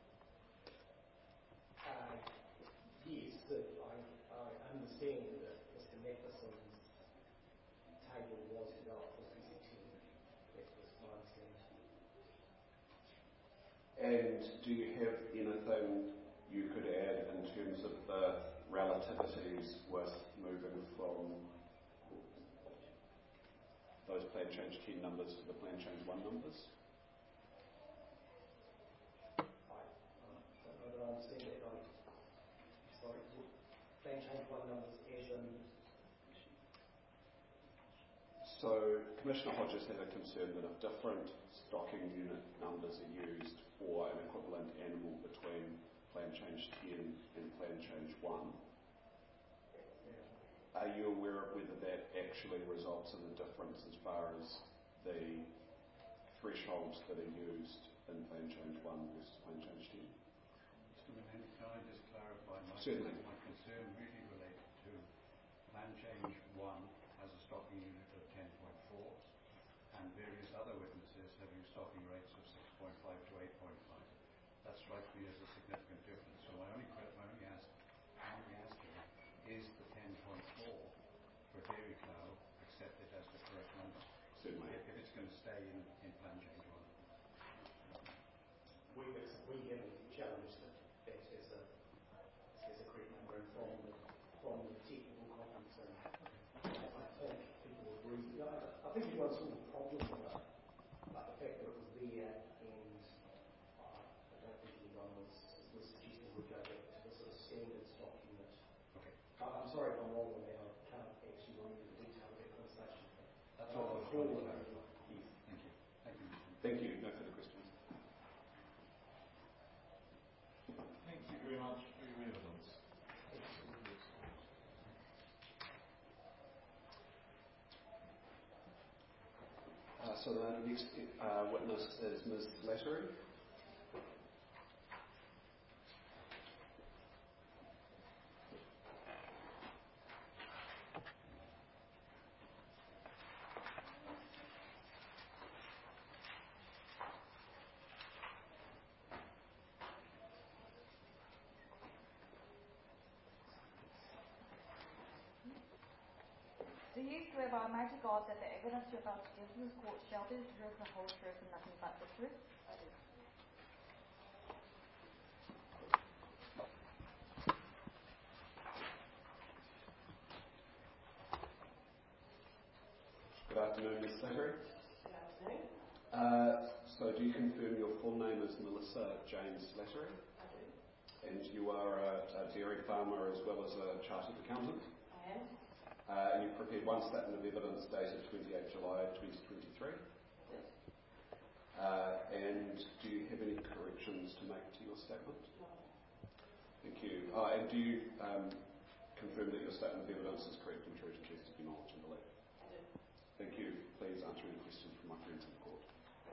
Yes, I understand that Mr. Matheson's table was developed for PCT. That was my understanding. And do you have anything you could add in terms of the relativities with moving from those plan change 10 numbers to the plan change 1 numbers? I don't understand that. Sorry, plan change 1 numbers as in. So Commissioner Hodges had a concern that if different stocking unit numbers are used for an equivalent animal between plan change 10 and plan change 1, are you aware of whether that actually results in a difference as far as the thresholds that are used in plan change 1 versus plan change 10? Mr. Manning, can I just clarify? Certainly. My concern really related to plan change 1 has a stocking unit of 10.4, and various other witnesses have used stocking rates of 6.5 to 8.5. That strikes me as a significant difference. So my only asking is the 10.4 for dairy cow accepted as the correct number? Certainly. If it's going to stay in plan change 1. We haven't challenged it that as a correct number from the technical conference. I think people agree. I think everyone saw the problem with it, but the fact that it was there, and I don't think anyone was suggesting we go back to the sort of standard stock unit. Okay. I'm sorry if I'm wrong on that. I can't actually remember the detail of that conversation. That's all I was trying to clarify. Yes. Thank you. Thank you. Thank you. No further questions. Thank you very much for your evidence. So the next witness is Ms. Slattery. Do you swear by Almighty God that the evidence you're about to give in this court shall be the truth, the whole truth, and nothing but the truth? I do. Good afternoon, Ms. Slattery. Good afternoon. So do you confirm your full name is Melissa Jane Slattery? I do. And you are a dairy farmer as well as a chartered accountant? I am. And you've prepared one statement of evidence dated 28 July 2023. Yes. And do you have any corrections to make to your statement? No. Thank you. And do you confirm that your statement of evidence is correct and true to the best of your knowledge and belief? I do. Thank you. Please answer any questions from my friends in the court.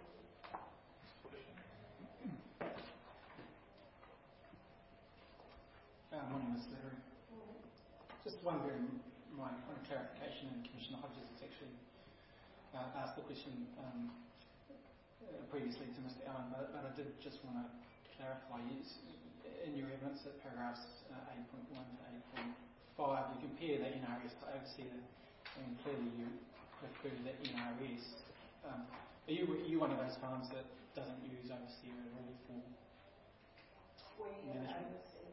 Morning, Ms. Slattery. Just wondering, my point of clarification, and Commissioner Hodges has actually asked the question previously to Mr. Allen, but I did just want to clarify. In your evidence at paragraphs 8.1 to 8.5, you compare the NRS to overseer, and clearly you refer to the NRS. Are you one of those farms that doesn't use overseer at all for management?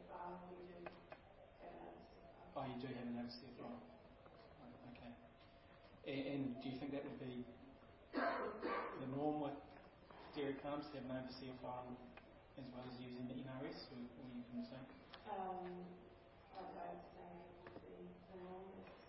Oh, you do have an overseer farm. Right, okay. And do you think that would be the norm with dairy farms to have an overseer farm as well as using the NRS, or what are you going to say? I don't say it would be the norm.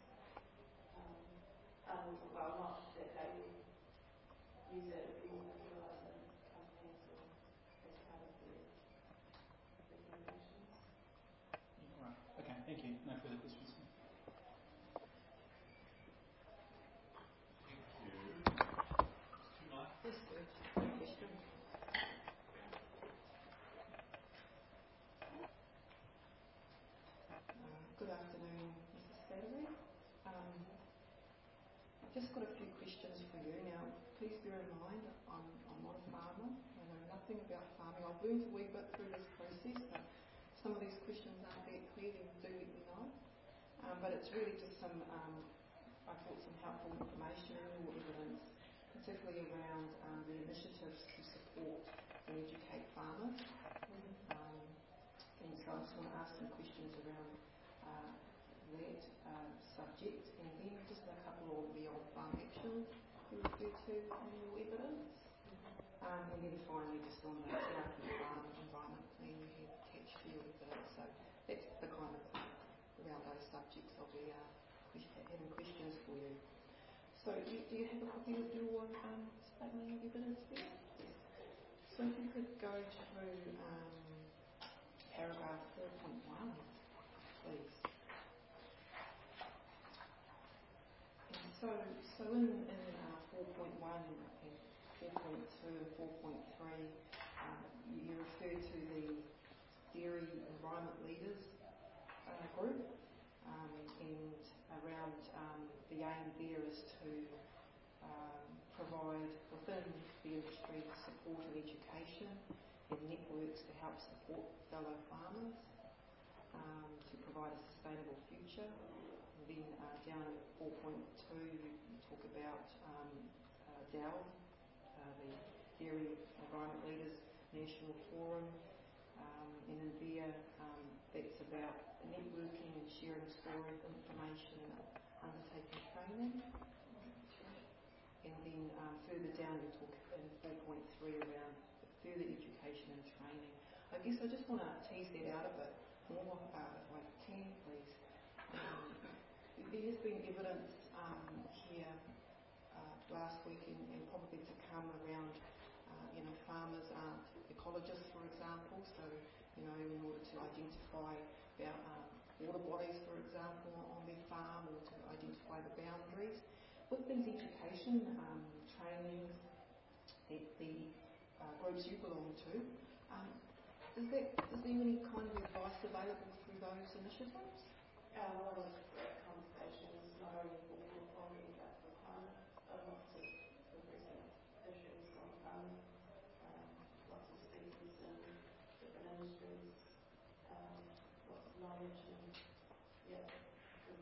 Well, not that they would use it for fertiliser companies or as part of their recommendations. Right. Okay, thank you. No further questions. Thank you. Tonight. Yes, good. Question. Good afternoon, Mrs. Slattery. Just got a few questions for you. Now, please bear in mind, I'm not a farmer. I know nothing about farming. I've learned a wee bit through this process, but some of these questions aren't that clear, then do let me know. But it's really just some, I thought, some helpful information or evidence, particularly around the initiatives to support and educate farmers. And so I just want to ask some questions around that subject, and then just a couple on the on-farm actions you refer to in your evidence. And then finally just on the farm environment plan you have attached to your evidence. So that's the kind of around those subjects I'll be having questions for you. So do you have a copy of your statement of evidence there? Yes. So if you could go through paragraph 4.1, please. So in 4.1 and 4.2 and 4.3, you refer to the Dairy Environment Leaders group, and around the aim there is to provide within the industry support and education and networks to help support fellow farmers to provide a sustainable future. Then down at 4.2 you talk about DELV, the Dairy Environment Leaders National Forum, and in there that's about networking and sharing stories, information and undertaking training. And then further down you talk in 4.3 around further education and training. I guess I just want to tease that out a bit more if I can, please. There has been evidence here last week and probably to come around, farmers aren't ecologists, for example, so, in order to identify about water bodies, for example, on their farm or to identify the boundaries. With these education trainings that the groups you belong to, is there any kind of advice available through those initiatives? One of the conversations not only for water quality but for climate, lots of progressing issues on farming, lots of species in different industries, lots of knowledge and good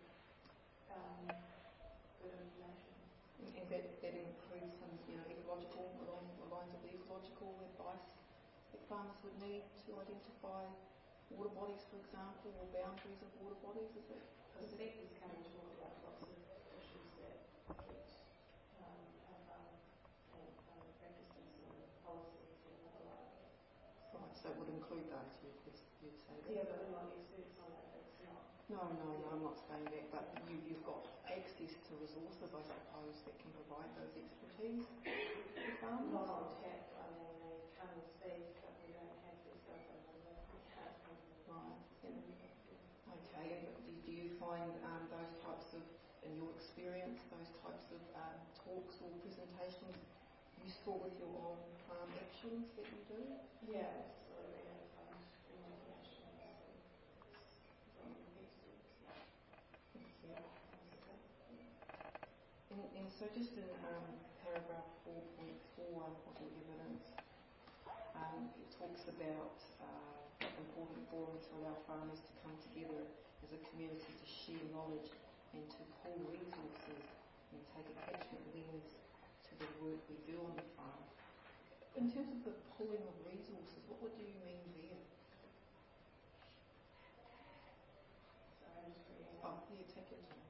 information. And that includes some, ecological, along the lines of the ecological advice that farmers would need to identify water bodies, for example, or boundaries of water bodies, is it? Because the sector's coming to talk about lots of issues that affect our farming and practices and policies and the like. Right, so it would include those, you'd say that? Yeah, but we're not experts on it, it's not. No, I'm not saying that, but you've got access to resources, I suppose, that can provide those expertise to farmers? Not on tap, I mean, they come and speak, but we don't have their cell phone number. We can't come. Right. Okay, and do you find those types of, in your experience, those types of talks or presentations useful with your own farm actions that you do? Yeah, absolutely. I find information from experts. Thank you. And so just in paragraph 4.4 of your evidence, it talks about important forums to allow farmers to come together as a community to share knowledge and to pool resources and take a catchment lens to the work we do on the farm. In terms of the pooling of resources, what do you mean there? Sorry, I'm just reading. Oh, yeah, take your time.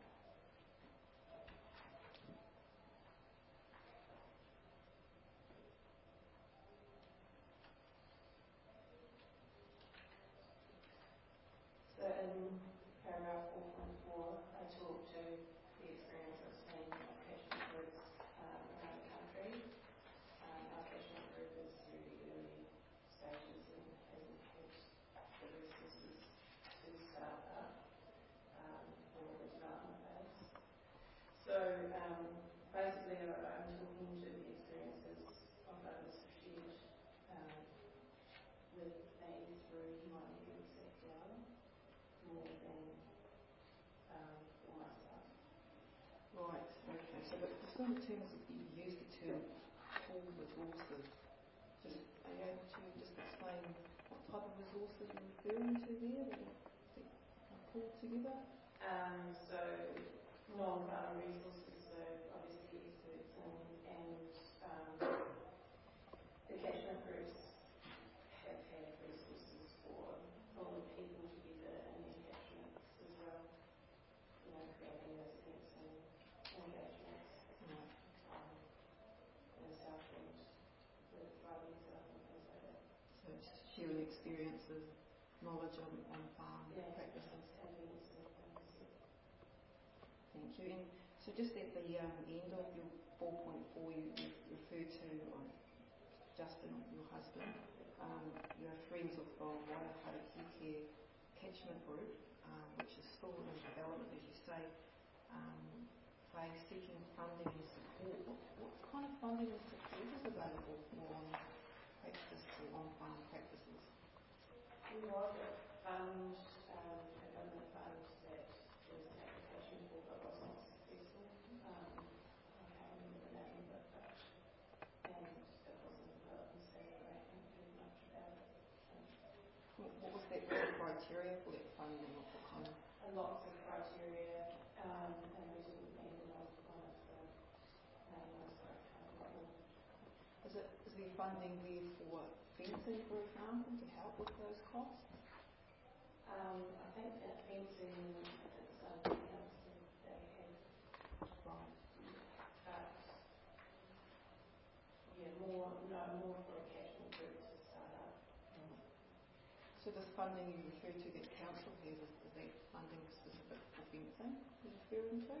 So in paragraph 4.4, I talk to the experience of seeing catchment groups around the country. Our catchment group is really early stages and hasn't had the resources to start up or the development phase. So basically I'm talking to the experiences of others who shared with me through my network sector more than for myself. Right, okay. So the sort of terms that you use the term pool resources, are you able to just explain what type of resources you're referring to there that are pulled together? So non-farm resources, so obviously experts and the catchment groups have had resources for pulling people together in their catchments as well. You know, creating those events and engagements. In the Southland, with Thriving Southland, things like that. So sharing experiences, knowledge on farm practices. Events and things, yeah. Thank you. And so just at the end of your 4.4, you refer to Justin, your husband. You are friends of the Waihara Kikē catchment group, which is still in development, as you say. By seeking funding and support, what kind of funding and support is available for practice or on-farm practices? We was a fund, a government fund that there was an application for but was not successful. I can't remember the name of it, and it wasn't developed, so I haven't heard much about it. What was the criteria for that funding? What kind of? Lots of criteria, and we didn't meet one of the main ones that I can't remember. Is there funding there for fencing, for example, to help with those costs? I think that fencing is something else that they have. Right. But yeah, more for a catchment group to start up. So this funding you refer to that council has, is that funding specific for fencing you're referring to?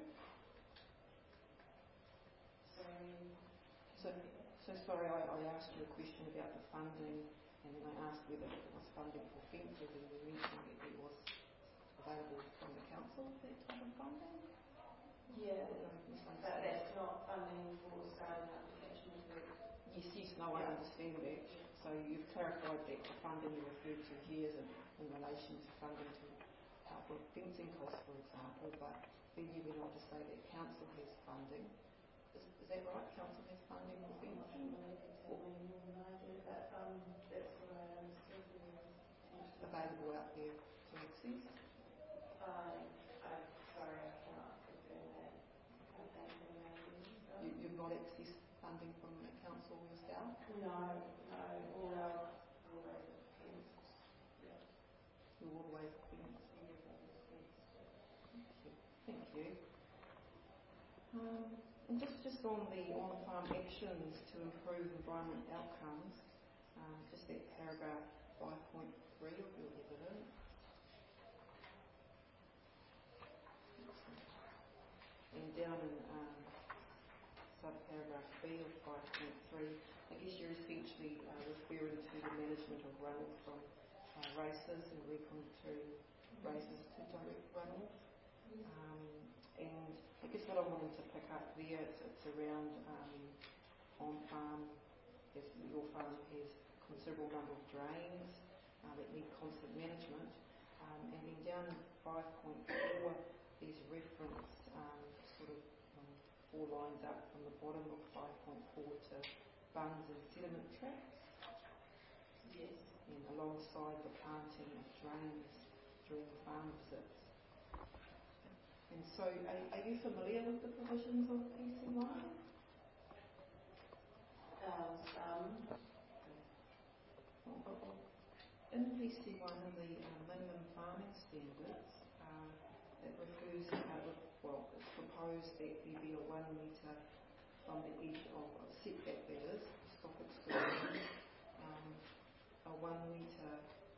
So sorry, I asked you a question about the funding, and then I asked whether it was funding for fences, and you mentioned that it was available from the council, that type of funding? Yeah, but that's not funding for starting up the catchment group. Yes, no, I understand that. So you've clarified that the funding you referred to here is in relation to funding to help with fencing costs, for example, but then you went on to say that council has funding. Is that right? Council has funding for fencing? More than I do, but that's what I understood. Available out there to access? I'm sorry, I cannot confirm that. I think we may be. You've not accessed funding from the council yourself? No, all our ways of fenced. Yeah. All the ways of fenced. Thank you. And just on the on-farm actions to improve environment outcomes, just that paragraph 5.3 of your evidence. And down in subparagraph B of 5.3, I guess you're essentially referring to the management of runoff from races and recombinatory races to direct runoff. And I guess what I'm wanting to pick up there, it's around on-farm, as your farm has a considerable number of drains that need constant management. And then down in 5.4, there's reference sort of 4 lines up from the bottom of 5.4 to bunds and sediment traps. Yes. And alongside the planting of drains during farm visits. And so, are you familiar with the provisions of PC1? one in the minimum farming standards, it refers, it's proposed that there be a 1 metre from the edge of a setback, that is, stock exclusion, a 1 metre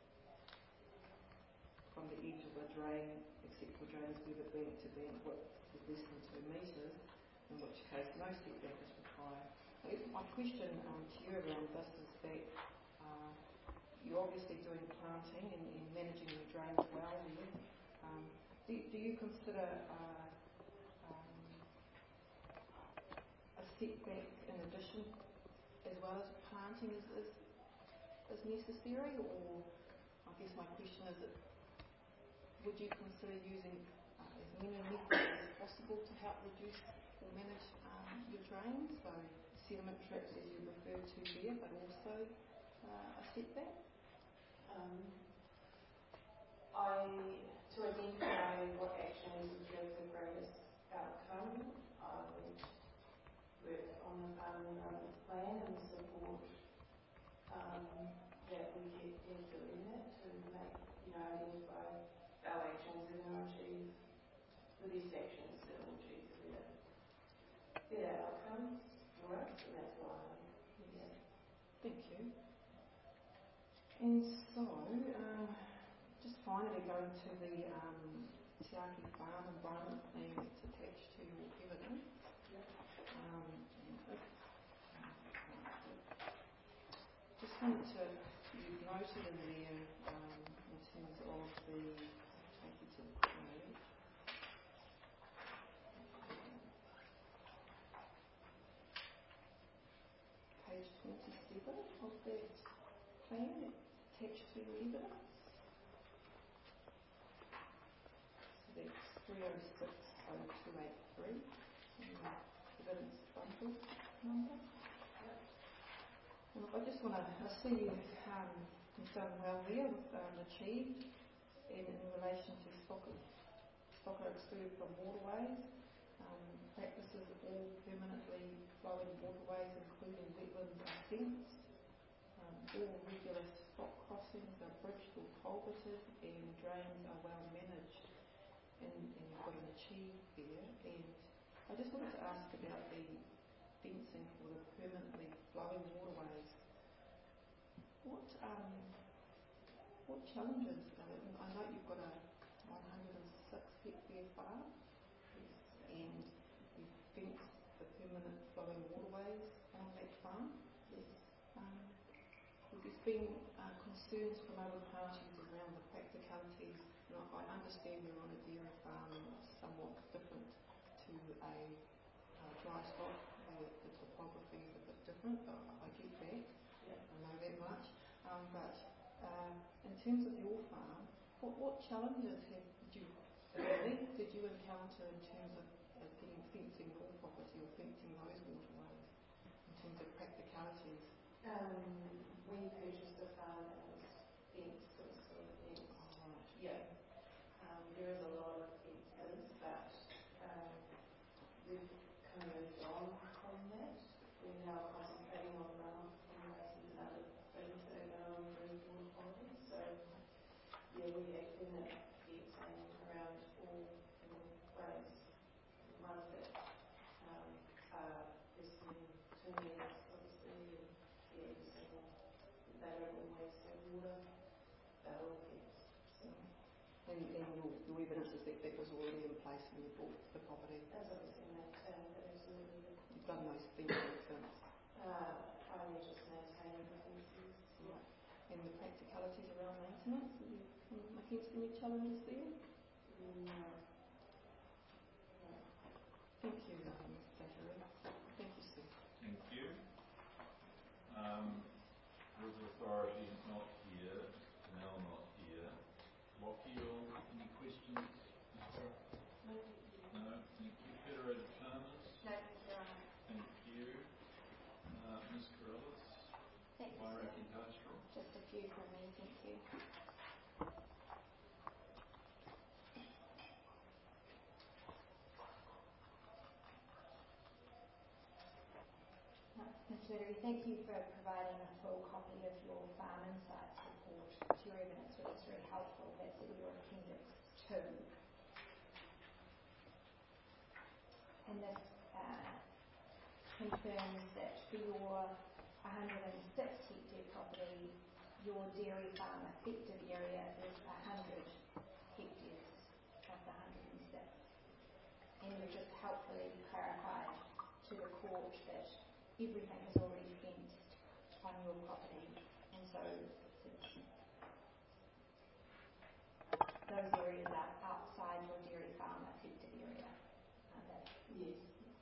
from the edge of a drain, except for drains where the bank-to-bank width is less than 2 metres, in which case no setback is required. I guess my question to you around this is that you're obviously doing planting and managing the drains well there. Do you consider a setback in addition, as well as planting, is necessary? Or I guess my question is, would you consider using as many methods as possible to help reduce or manage your drains? So sediment traps, as you referred to there, but also a setback? To identify what actions would give the greatest outcome, I would work on the farming development plan and support that we get into it to make, identify our actions that will achieve the best actions that will achieve the better outcomes for us, and that's why I'm here. Thank you. And so, just finally going to the Te Ake Farm Environment Plan that's attached to your evidence. Just wanted to, you've noted in there in terms of the, take you to the page 27 of that plan attached to your evidence. So that's 3060283, evidence bundle number. And I just want to, I see you've done well there with achieved in relation to stocker excluded from waterways, practices of all permanently flowing waterways, including wetlands, are fenced. All regular stock crossings are bridged or culverted, and drains are well managed. And you've got an achieve there. And I just wanted to ask about the fencing for the permanently flowing waterways. What challenges? I know you've got a 106 hectare farm, and you've fenced the permanent flowing waterways on that farm. There's been concerns from other parties around the practicalities. I understand you're on a dairy farm and it's somewhat different to a dry stock where the topography is a bit different, but I get that. Yeah. I know that much. But in terms of your farm, what challenges did you encounter in terms of getting fencing your property or fencing those waterways in terms of practicalities? We purchased a farm that was fenced, sort of fenced. Oh, right. Yeah. There is a lot of fences, but we've kind of moved on from that. We're now concentrating on runoff from basins and other things that are going to improve water quality. So, yeah, we have permanent fencing around all ways. The ones that are less than 2 metres, obviously, and every single, they don't always have water, they're all fenced. So. And your evidence is that was already in place when you bought the property? That's obviously maintained, but absolutely. You've done those fencing since? I'm just maintaining the fences. Right. And the practicalities around maintenance, have you come against any challenges there? No. Thank you, Ms. Slattery. Thank you, sir. Thank you. River Authority not here, Janelle not here. Lockhill, any questions? No. Thank you. Federated Farmers? No, thank you. Thank you. Ms. Corellis? Thank you, Wairakei sir. Pastoral? Just a few from me, thank you. Ms. Lettery, thank you for providing a full copy of your Farm Insights report to your evidence, which is very helpful. That's in your Appendix 2. And this confirms that for your 106 hectare property, your dairy farm effective area is 100 hectares of the 106. And you just helpfully clarified to the court that everything is already fenced on your property, and so those areas are outside your dairy farm effective area, aren't they? Yes.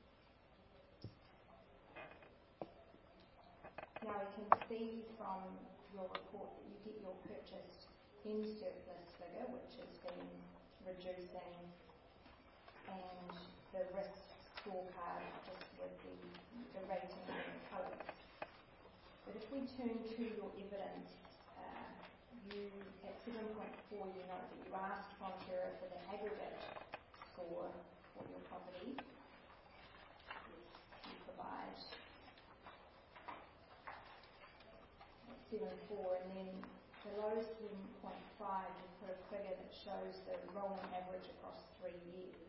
Now we can see from your report that you get your purchased in surplus figure, which has been reducing, and the risk scorecard just with the rating and the codes. But if we turn to your evidence, you at 7.4 you note that you asked Fonterra for the aggregate score for your property. You provide 7.4, and then below 7.5 you put a figure that shows the rolling average across 3 years,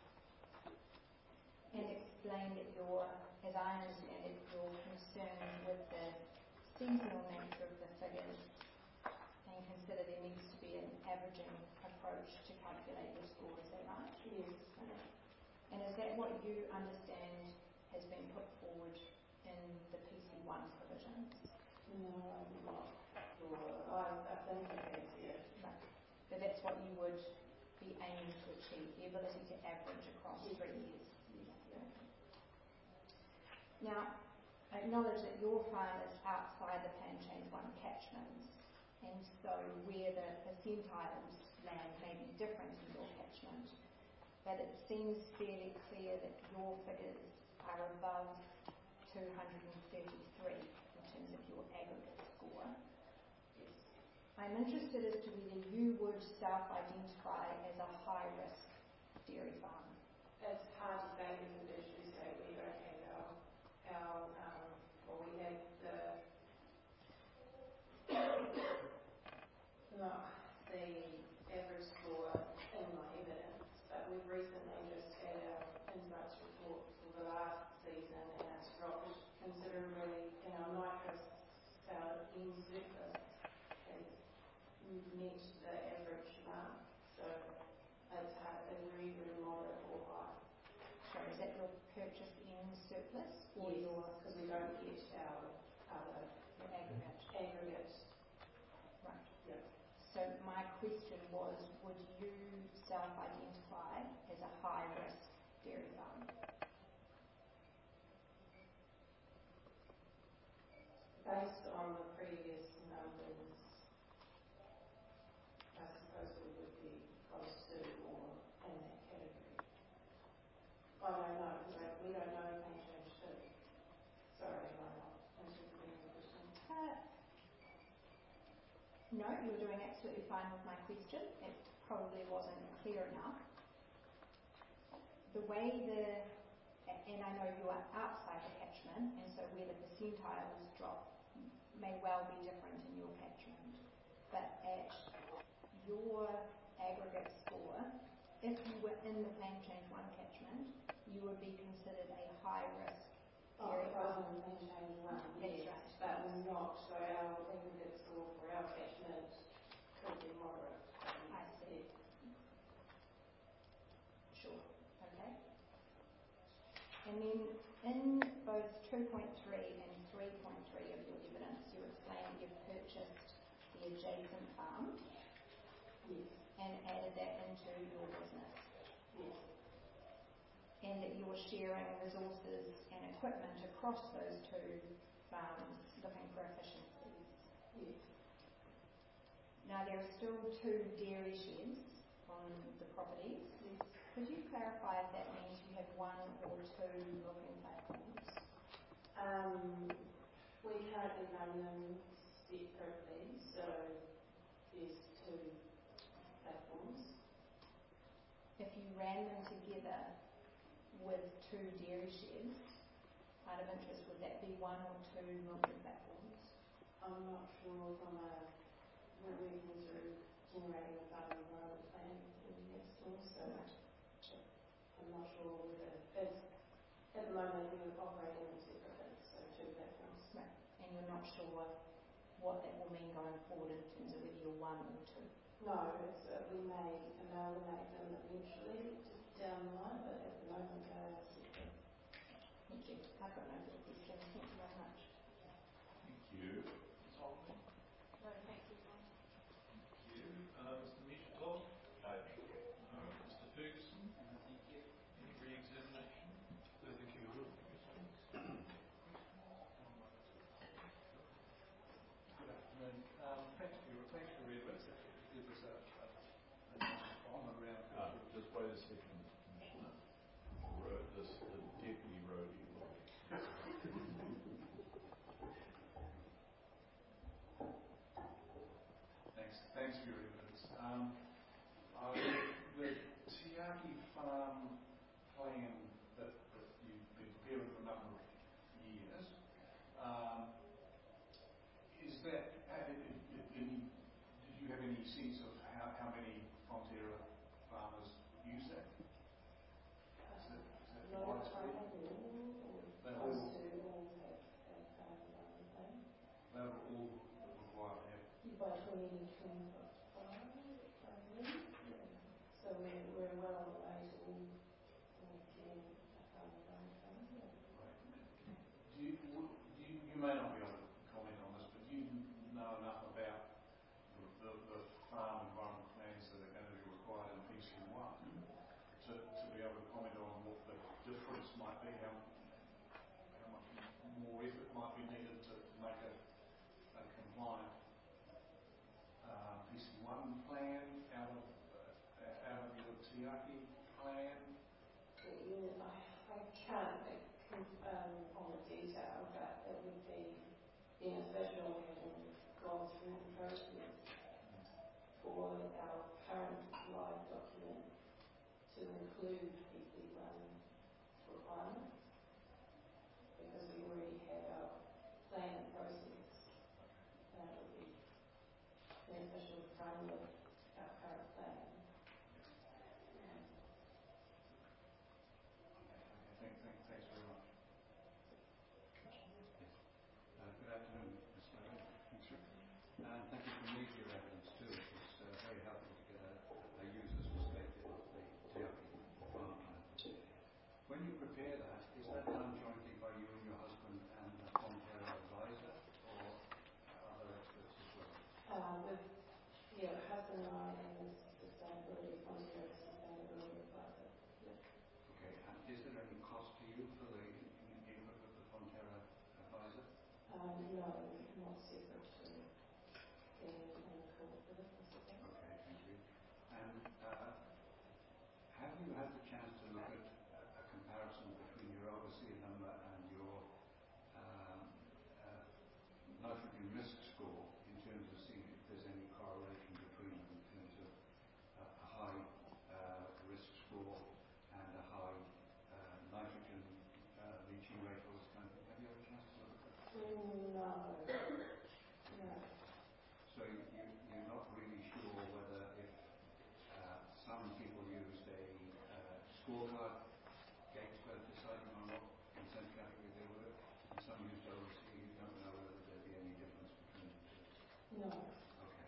and explain that as I understand it, your concern with the seasonal nature of the figures, and consider there needs to be an averaging approach to calculate your score. Is that right? Yes. Okay. And is that what you understand has been put forward in the PC1 provisions? No, I'm not sure. I think it is, yes. Right. But that's what you would be aiming to achieve, the ability to average across 3 years. Yes. Yeah. Now, acknowledge that your farm is outside the Plan Change 1 catchments, and so where the percentiles land may be different in your catchment, but it seems fairly clear that your figures are above 233 in terms of your aggregate score. Yes. I'm interested as to whether you would self-identify as a high-risk dairy farm. It's hard to say because as you say, we don't have we have the average score in my evidence, but we've recently just had our insights report for the last season, and it's dropped considerably, and our nitrous in surplus has met the average mark, so it's hard, it's really, really moderate or high. So is that your purchase in surplus or yes, your... because we don't get our other aggregate. Right. Yeah. So my question was, would you self-identify as a high-risk dairy farm? Based on the previous numbers, I suppose we would be close to or in that category. I don't know, because we don't know Plan Change 2. Sorry, am I not interpreting the question? No, you're doing absolutely fine with my question. It probably wasn't clear enough. The way and I know you are outside the catchment, and so where the percentiles drop may well be different in your catchment. But at your aggregate score, if you were in the Plan Change 1 catchment, you would be considered a high-risk dairy If I was in Plan Change 1, That's yes, right. but we're not. So our aggregate score for our catchment could be moderate. I see. Sure. Okay. And then in both 2.3 and 3.3 of your evidence, you explain that you've purchased the adjacent farm. Yes. And added that into your business. Yes. And that you're sharing resources and equipment across those two farms, looking for efficiencies. Yes. Now there are still 2 dairy sheds on the properties. Yes. Could you clarify if that means you have 1 or 2 milking platforms? We currently run them separately, so there's 2 platforms. If you ran them together with 2 dairy sheds, out of interest, would that be 1 or 2 milking platforms? I'm not sure from a we're working through generating a farm environment plan in next door, so I'm not sure whether it's, at the moment we're operating on separate things, so two platforms. Right. And you're not sure what that will mean going forward in terms of whether you're one or two? No, it's, we may amalgamate them eventually down the line, but at the moment they are separate. Thank you. I've got no further questions. Thank you very much. Thank you. Solomon? No, thank you. Thank you. Mr. Mitchell? No. Mr. Ferguson? Any re-examination? No, thank you, Your Honour. Good afternoon. Thanks for your evidence. It gives us on around. Just wait a second, Commissioner. The deputy roadie will. Thanks for your evidence. The Tiaki Farm plan that you've been preparing for a number of years, is that, did you have any sense of how many Fonterra farmers use that? Is that widespread? They all require to have. By 2025, I believe. So we're well on the way to all 10 You may not be able to comment on this, but do you know enough about the farm environment plans that are going to be required in PC1 to be able to comment on what the difference might be, how much more effort might be needed to make a compliant PC1 plan out of your Tiaki plan? I can't on the detail, but it would be beneficial having gone through the process for our current live document to include PC1 requirements, because we already have our plan process. That would be beneficial to run with our current plan. Thanks very much. Good afternoon, Ms. Murray. Thanks, Rick. Thank you for meeting your evidence too. It was very helpful to get a user's perspective of the Tiaki farm plan. When you prepare that, is that done jointly by you and your husband and the Fonterra advisor, or other experts as well? With husband and I and the sustainability Fonterra sustainability advisor. Yep. Okay, and is there any cost to you for the input of the Fonterra advisor? No, not separate to being in the court for the business. Okay, thank you. And have you had the chance to look at a comparison between your overseer number and your nitrogen risk score in terms of seeing if there's any correlation between them in terms of a high risk score and a high nitrogen leaching rate or this kind of thing? Have you had a chance to look at that? No. So you're not really sure whether if some people used a scorecard gauge for deciding on what consent category they were, and some used OC, you don't know whether there'd be any difference between the two? No. Okay.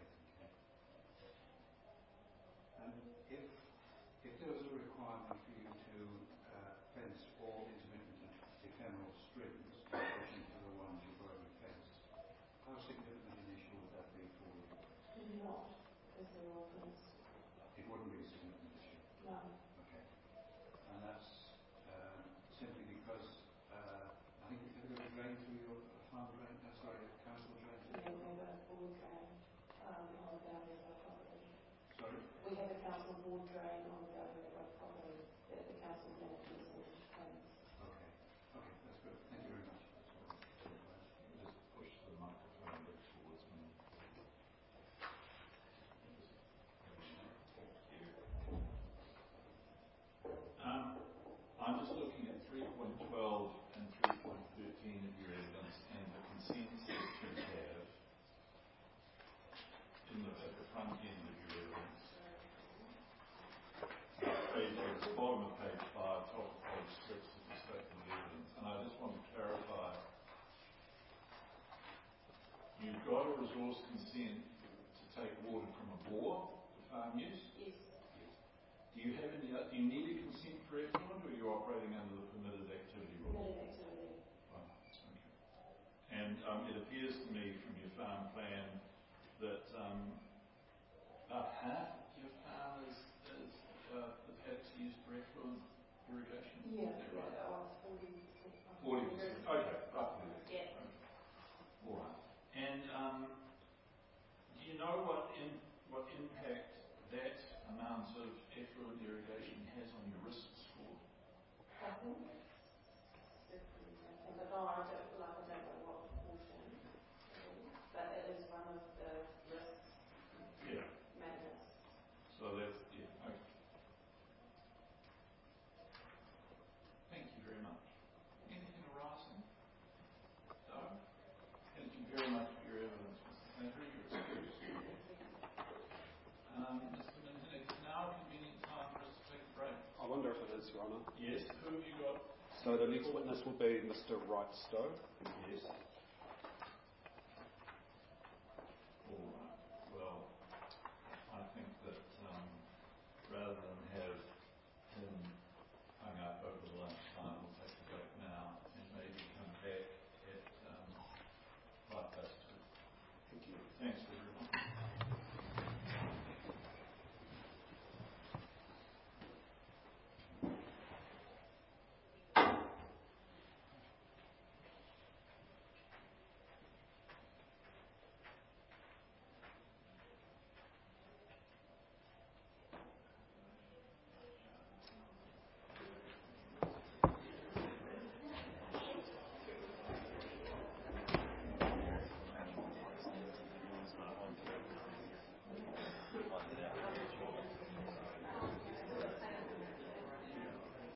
And if there was a requirement for you to fence all intermittent ephemeral streams in addition to the ones you've already fenced, how significant an issue would that be for you? Not, because they're all fenced. It wouldn't be a significant issue? No. Okay. And that's simply because I think have you got a drain through your farm drain? Council drain? Yeah, we have a board drain on the boundary of our property. Sorry? We have a council board drain on the boundary of our property that the council manages and cleans. Okay. Okay, that's good. Thank you very much. Just push the microphone a bit towards me. I'm just looking at 3.12 and 3.13 of your evidence and the consents that you have in the got a resource consent to take water from a bore for farm use? Yes. Do you have any? Do you need a consent for effluent, or are you operating under the permitted activity rule? Permitted activity. Right. Okay. And it appears to me from your farm plan that about half of your farm is the paddocks used for effluent irrigation. Yeah. Is that right? 40%. 40%. Okay, roughly. Yeah. Okay. All right. And do you know what impact that amount of effluent irrigation has on your risk score? I think it's 50%, but no, I don't know what proportion, but it is one of the risk matters. So that's, okay. Thank you very much. Anything arising? No? Thank you very much for your evidence, Mr. Slattery. You're excused. Mr. Minton, it's now a convenient time for us to take a break. I wonder if it is, Your Honour. Yes, who have you got? So the next witness will be Mr. Wright Stowe. Yes.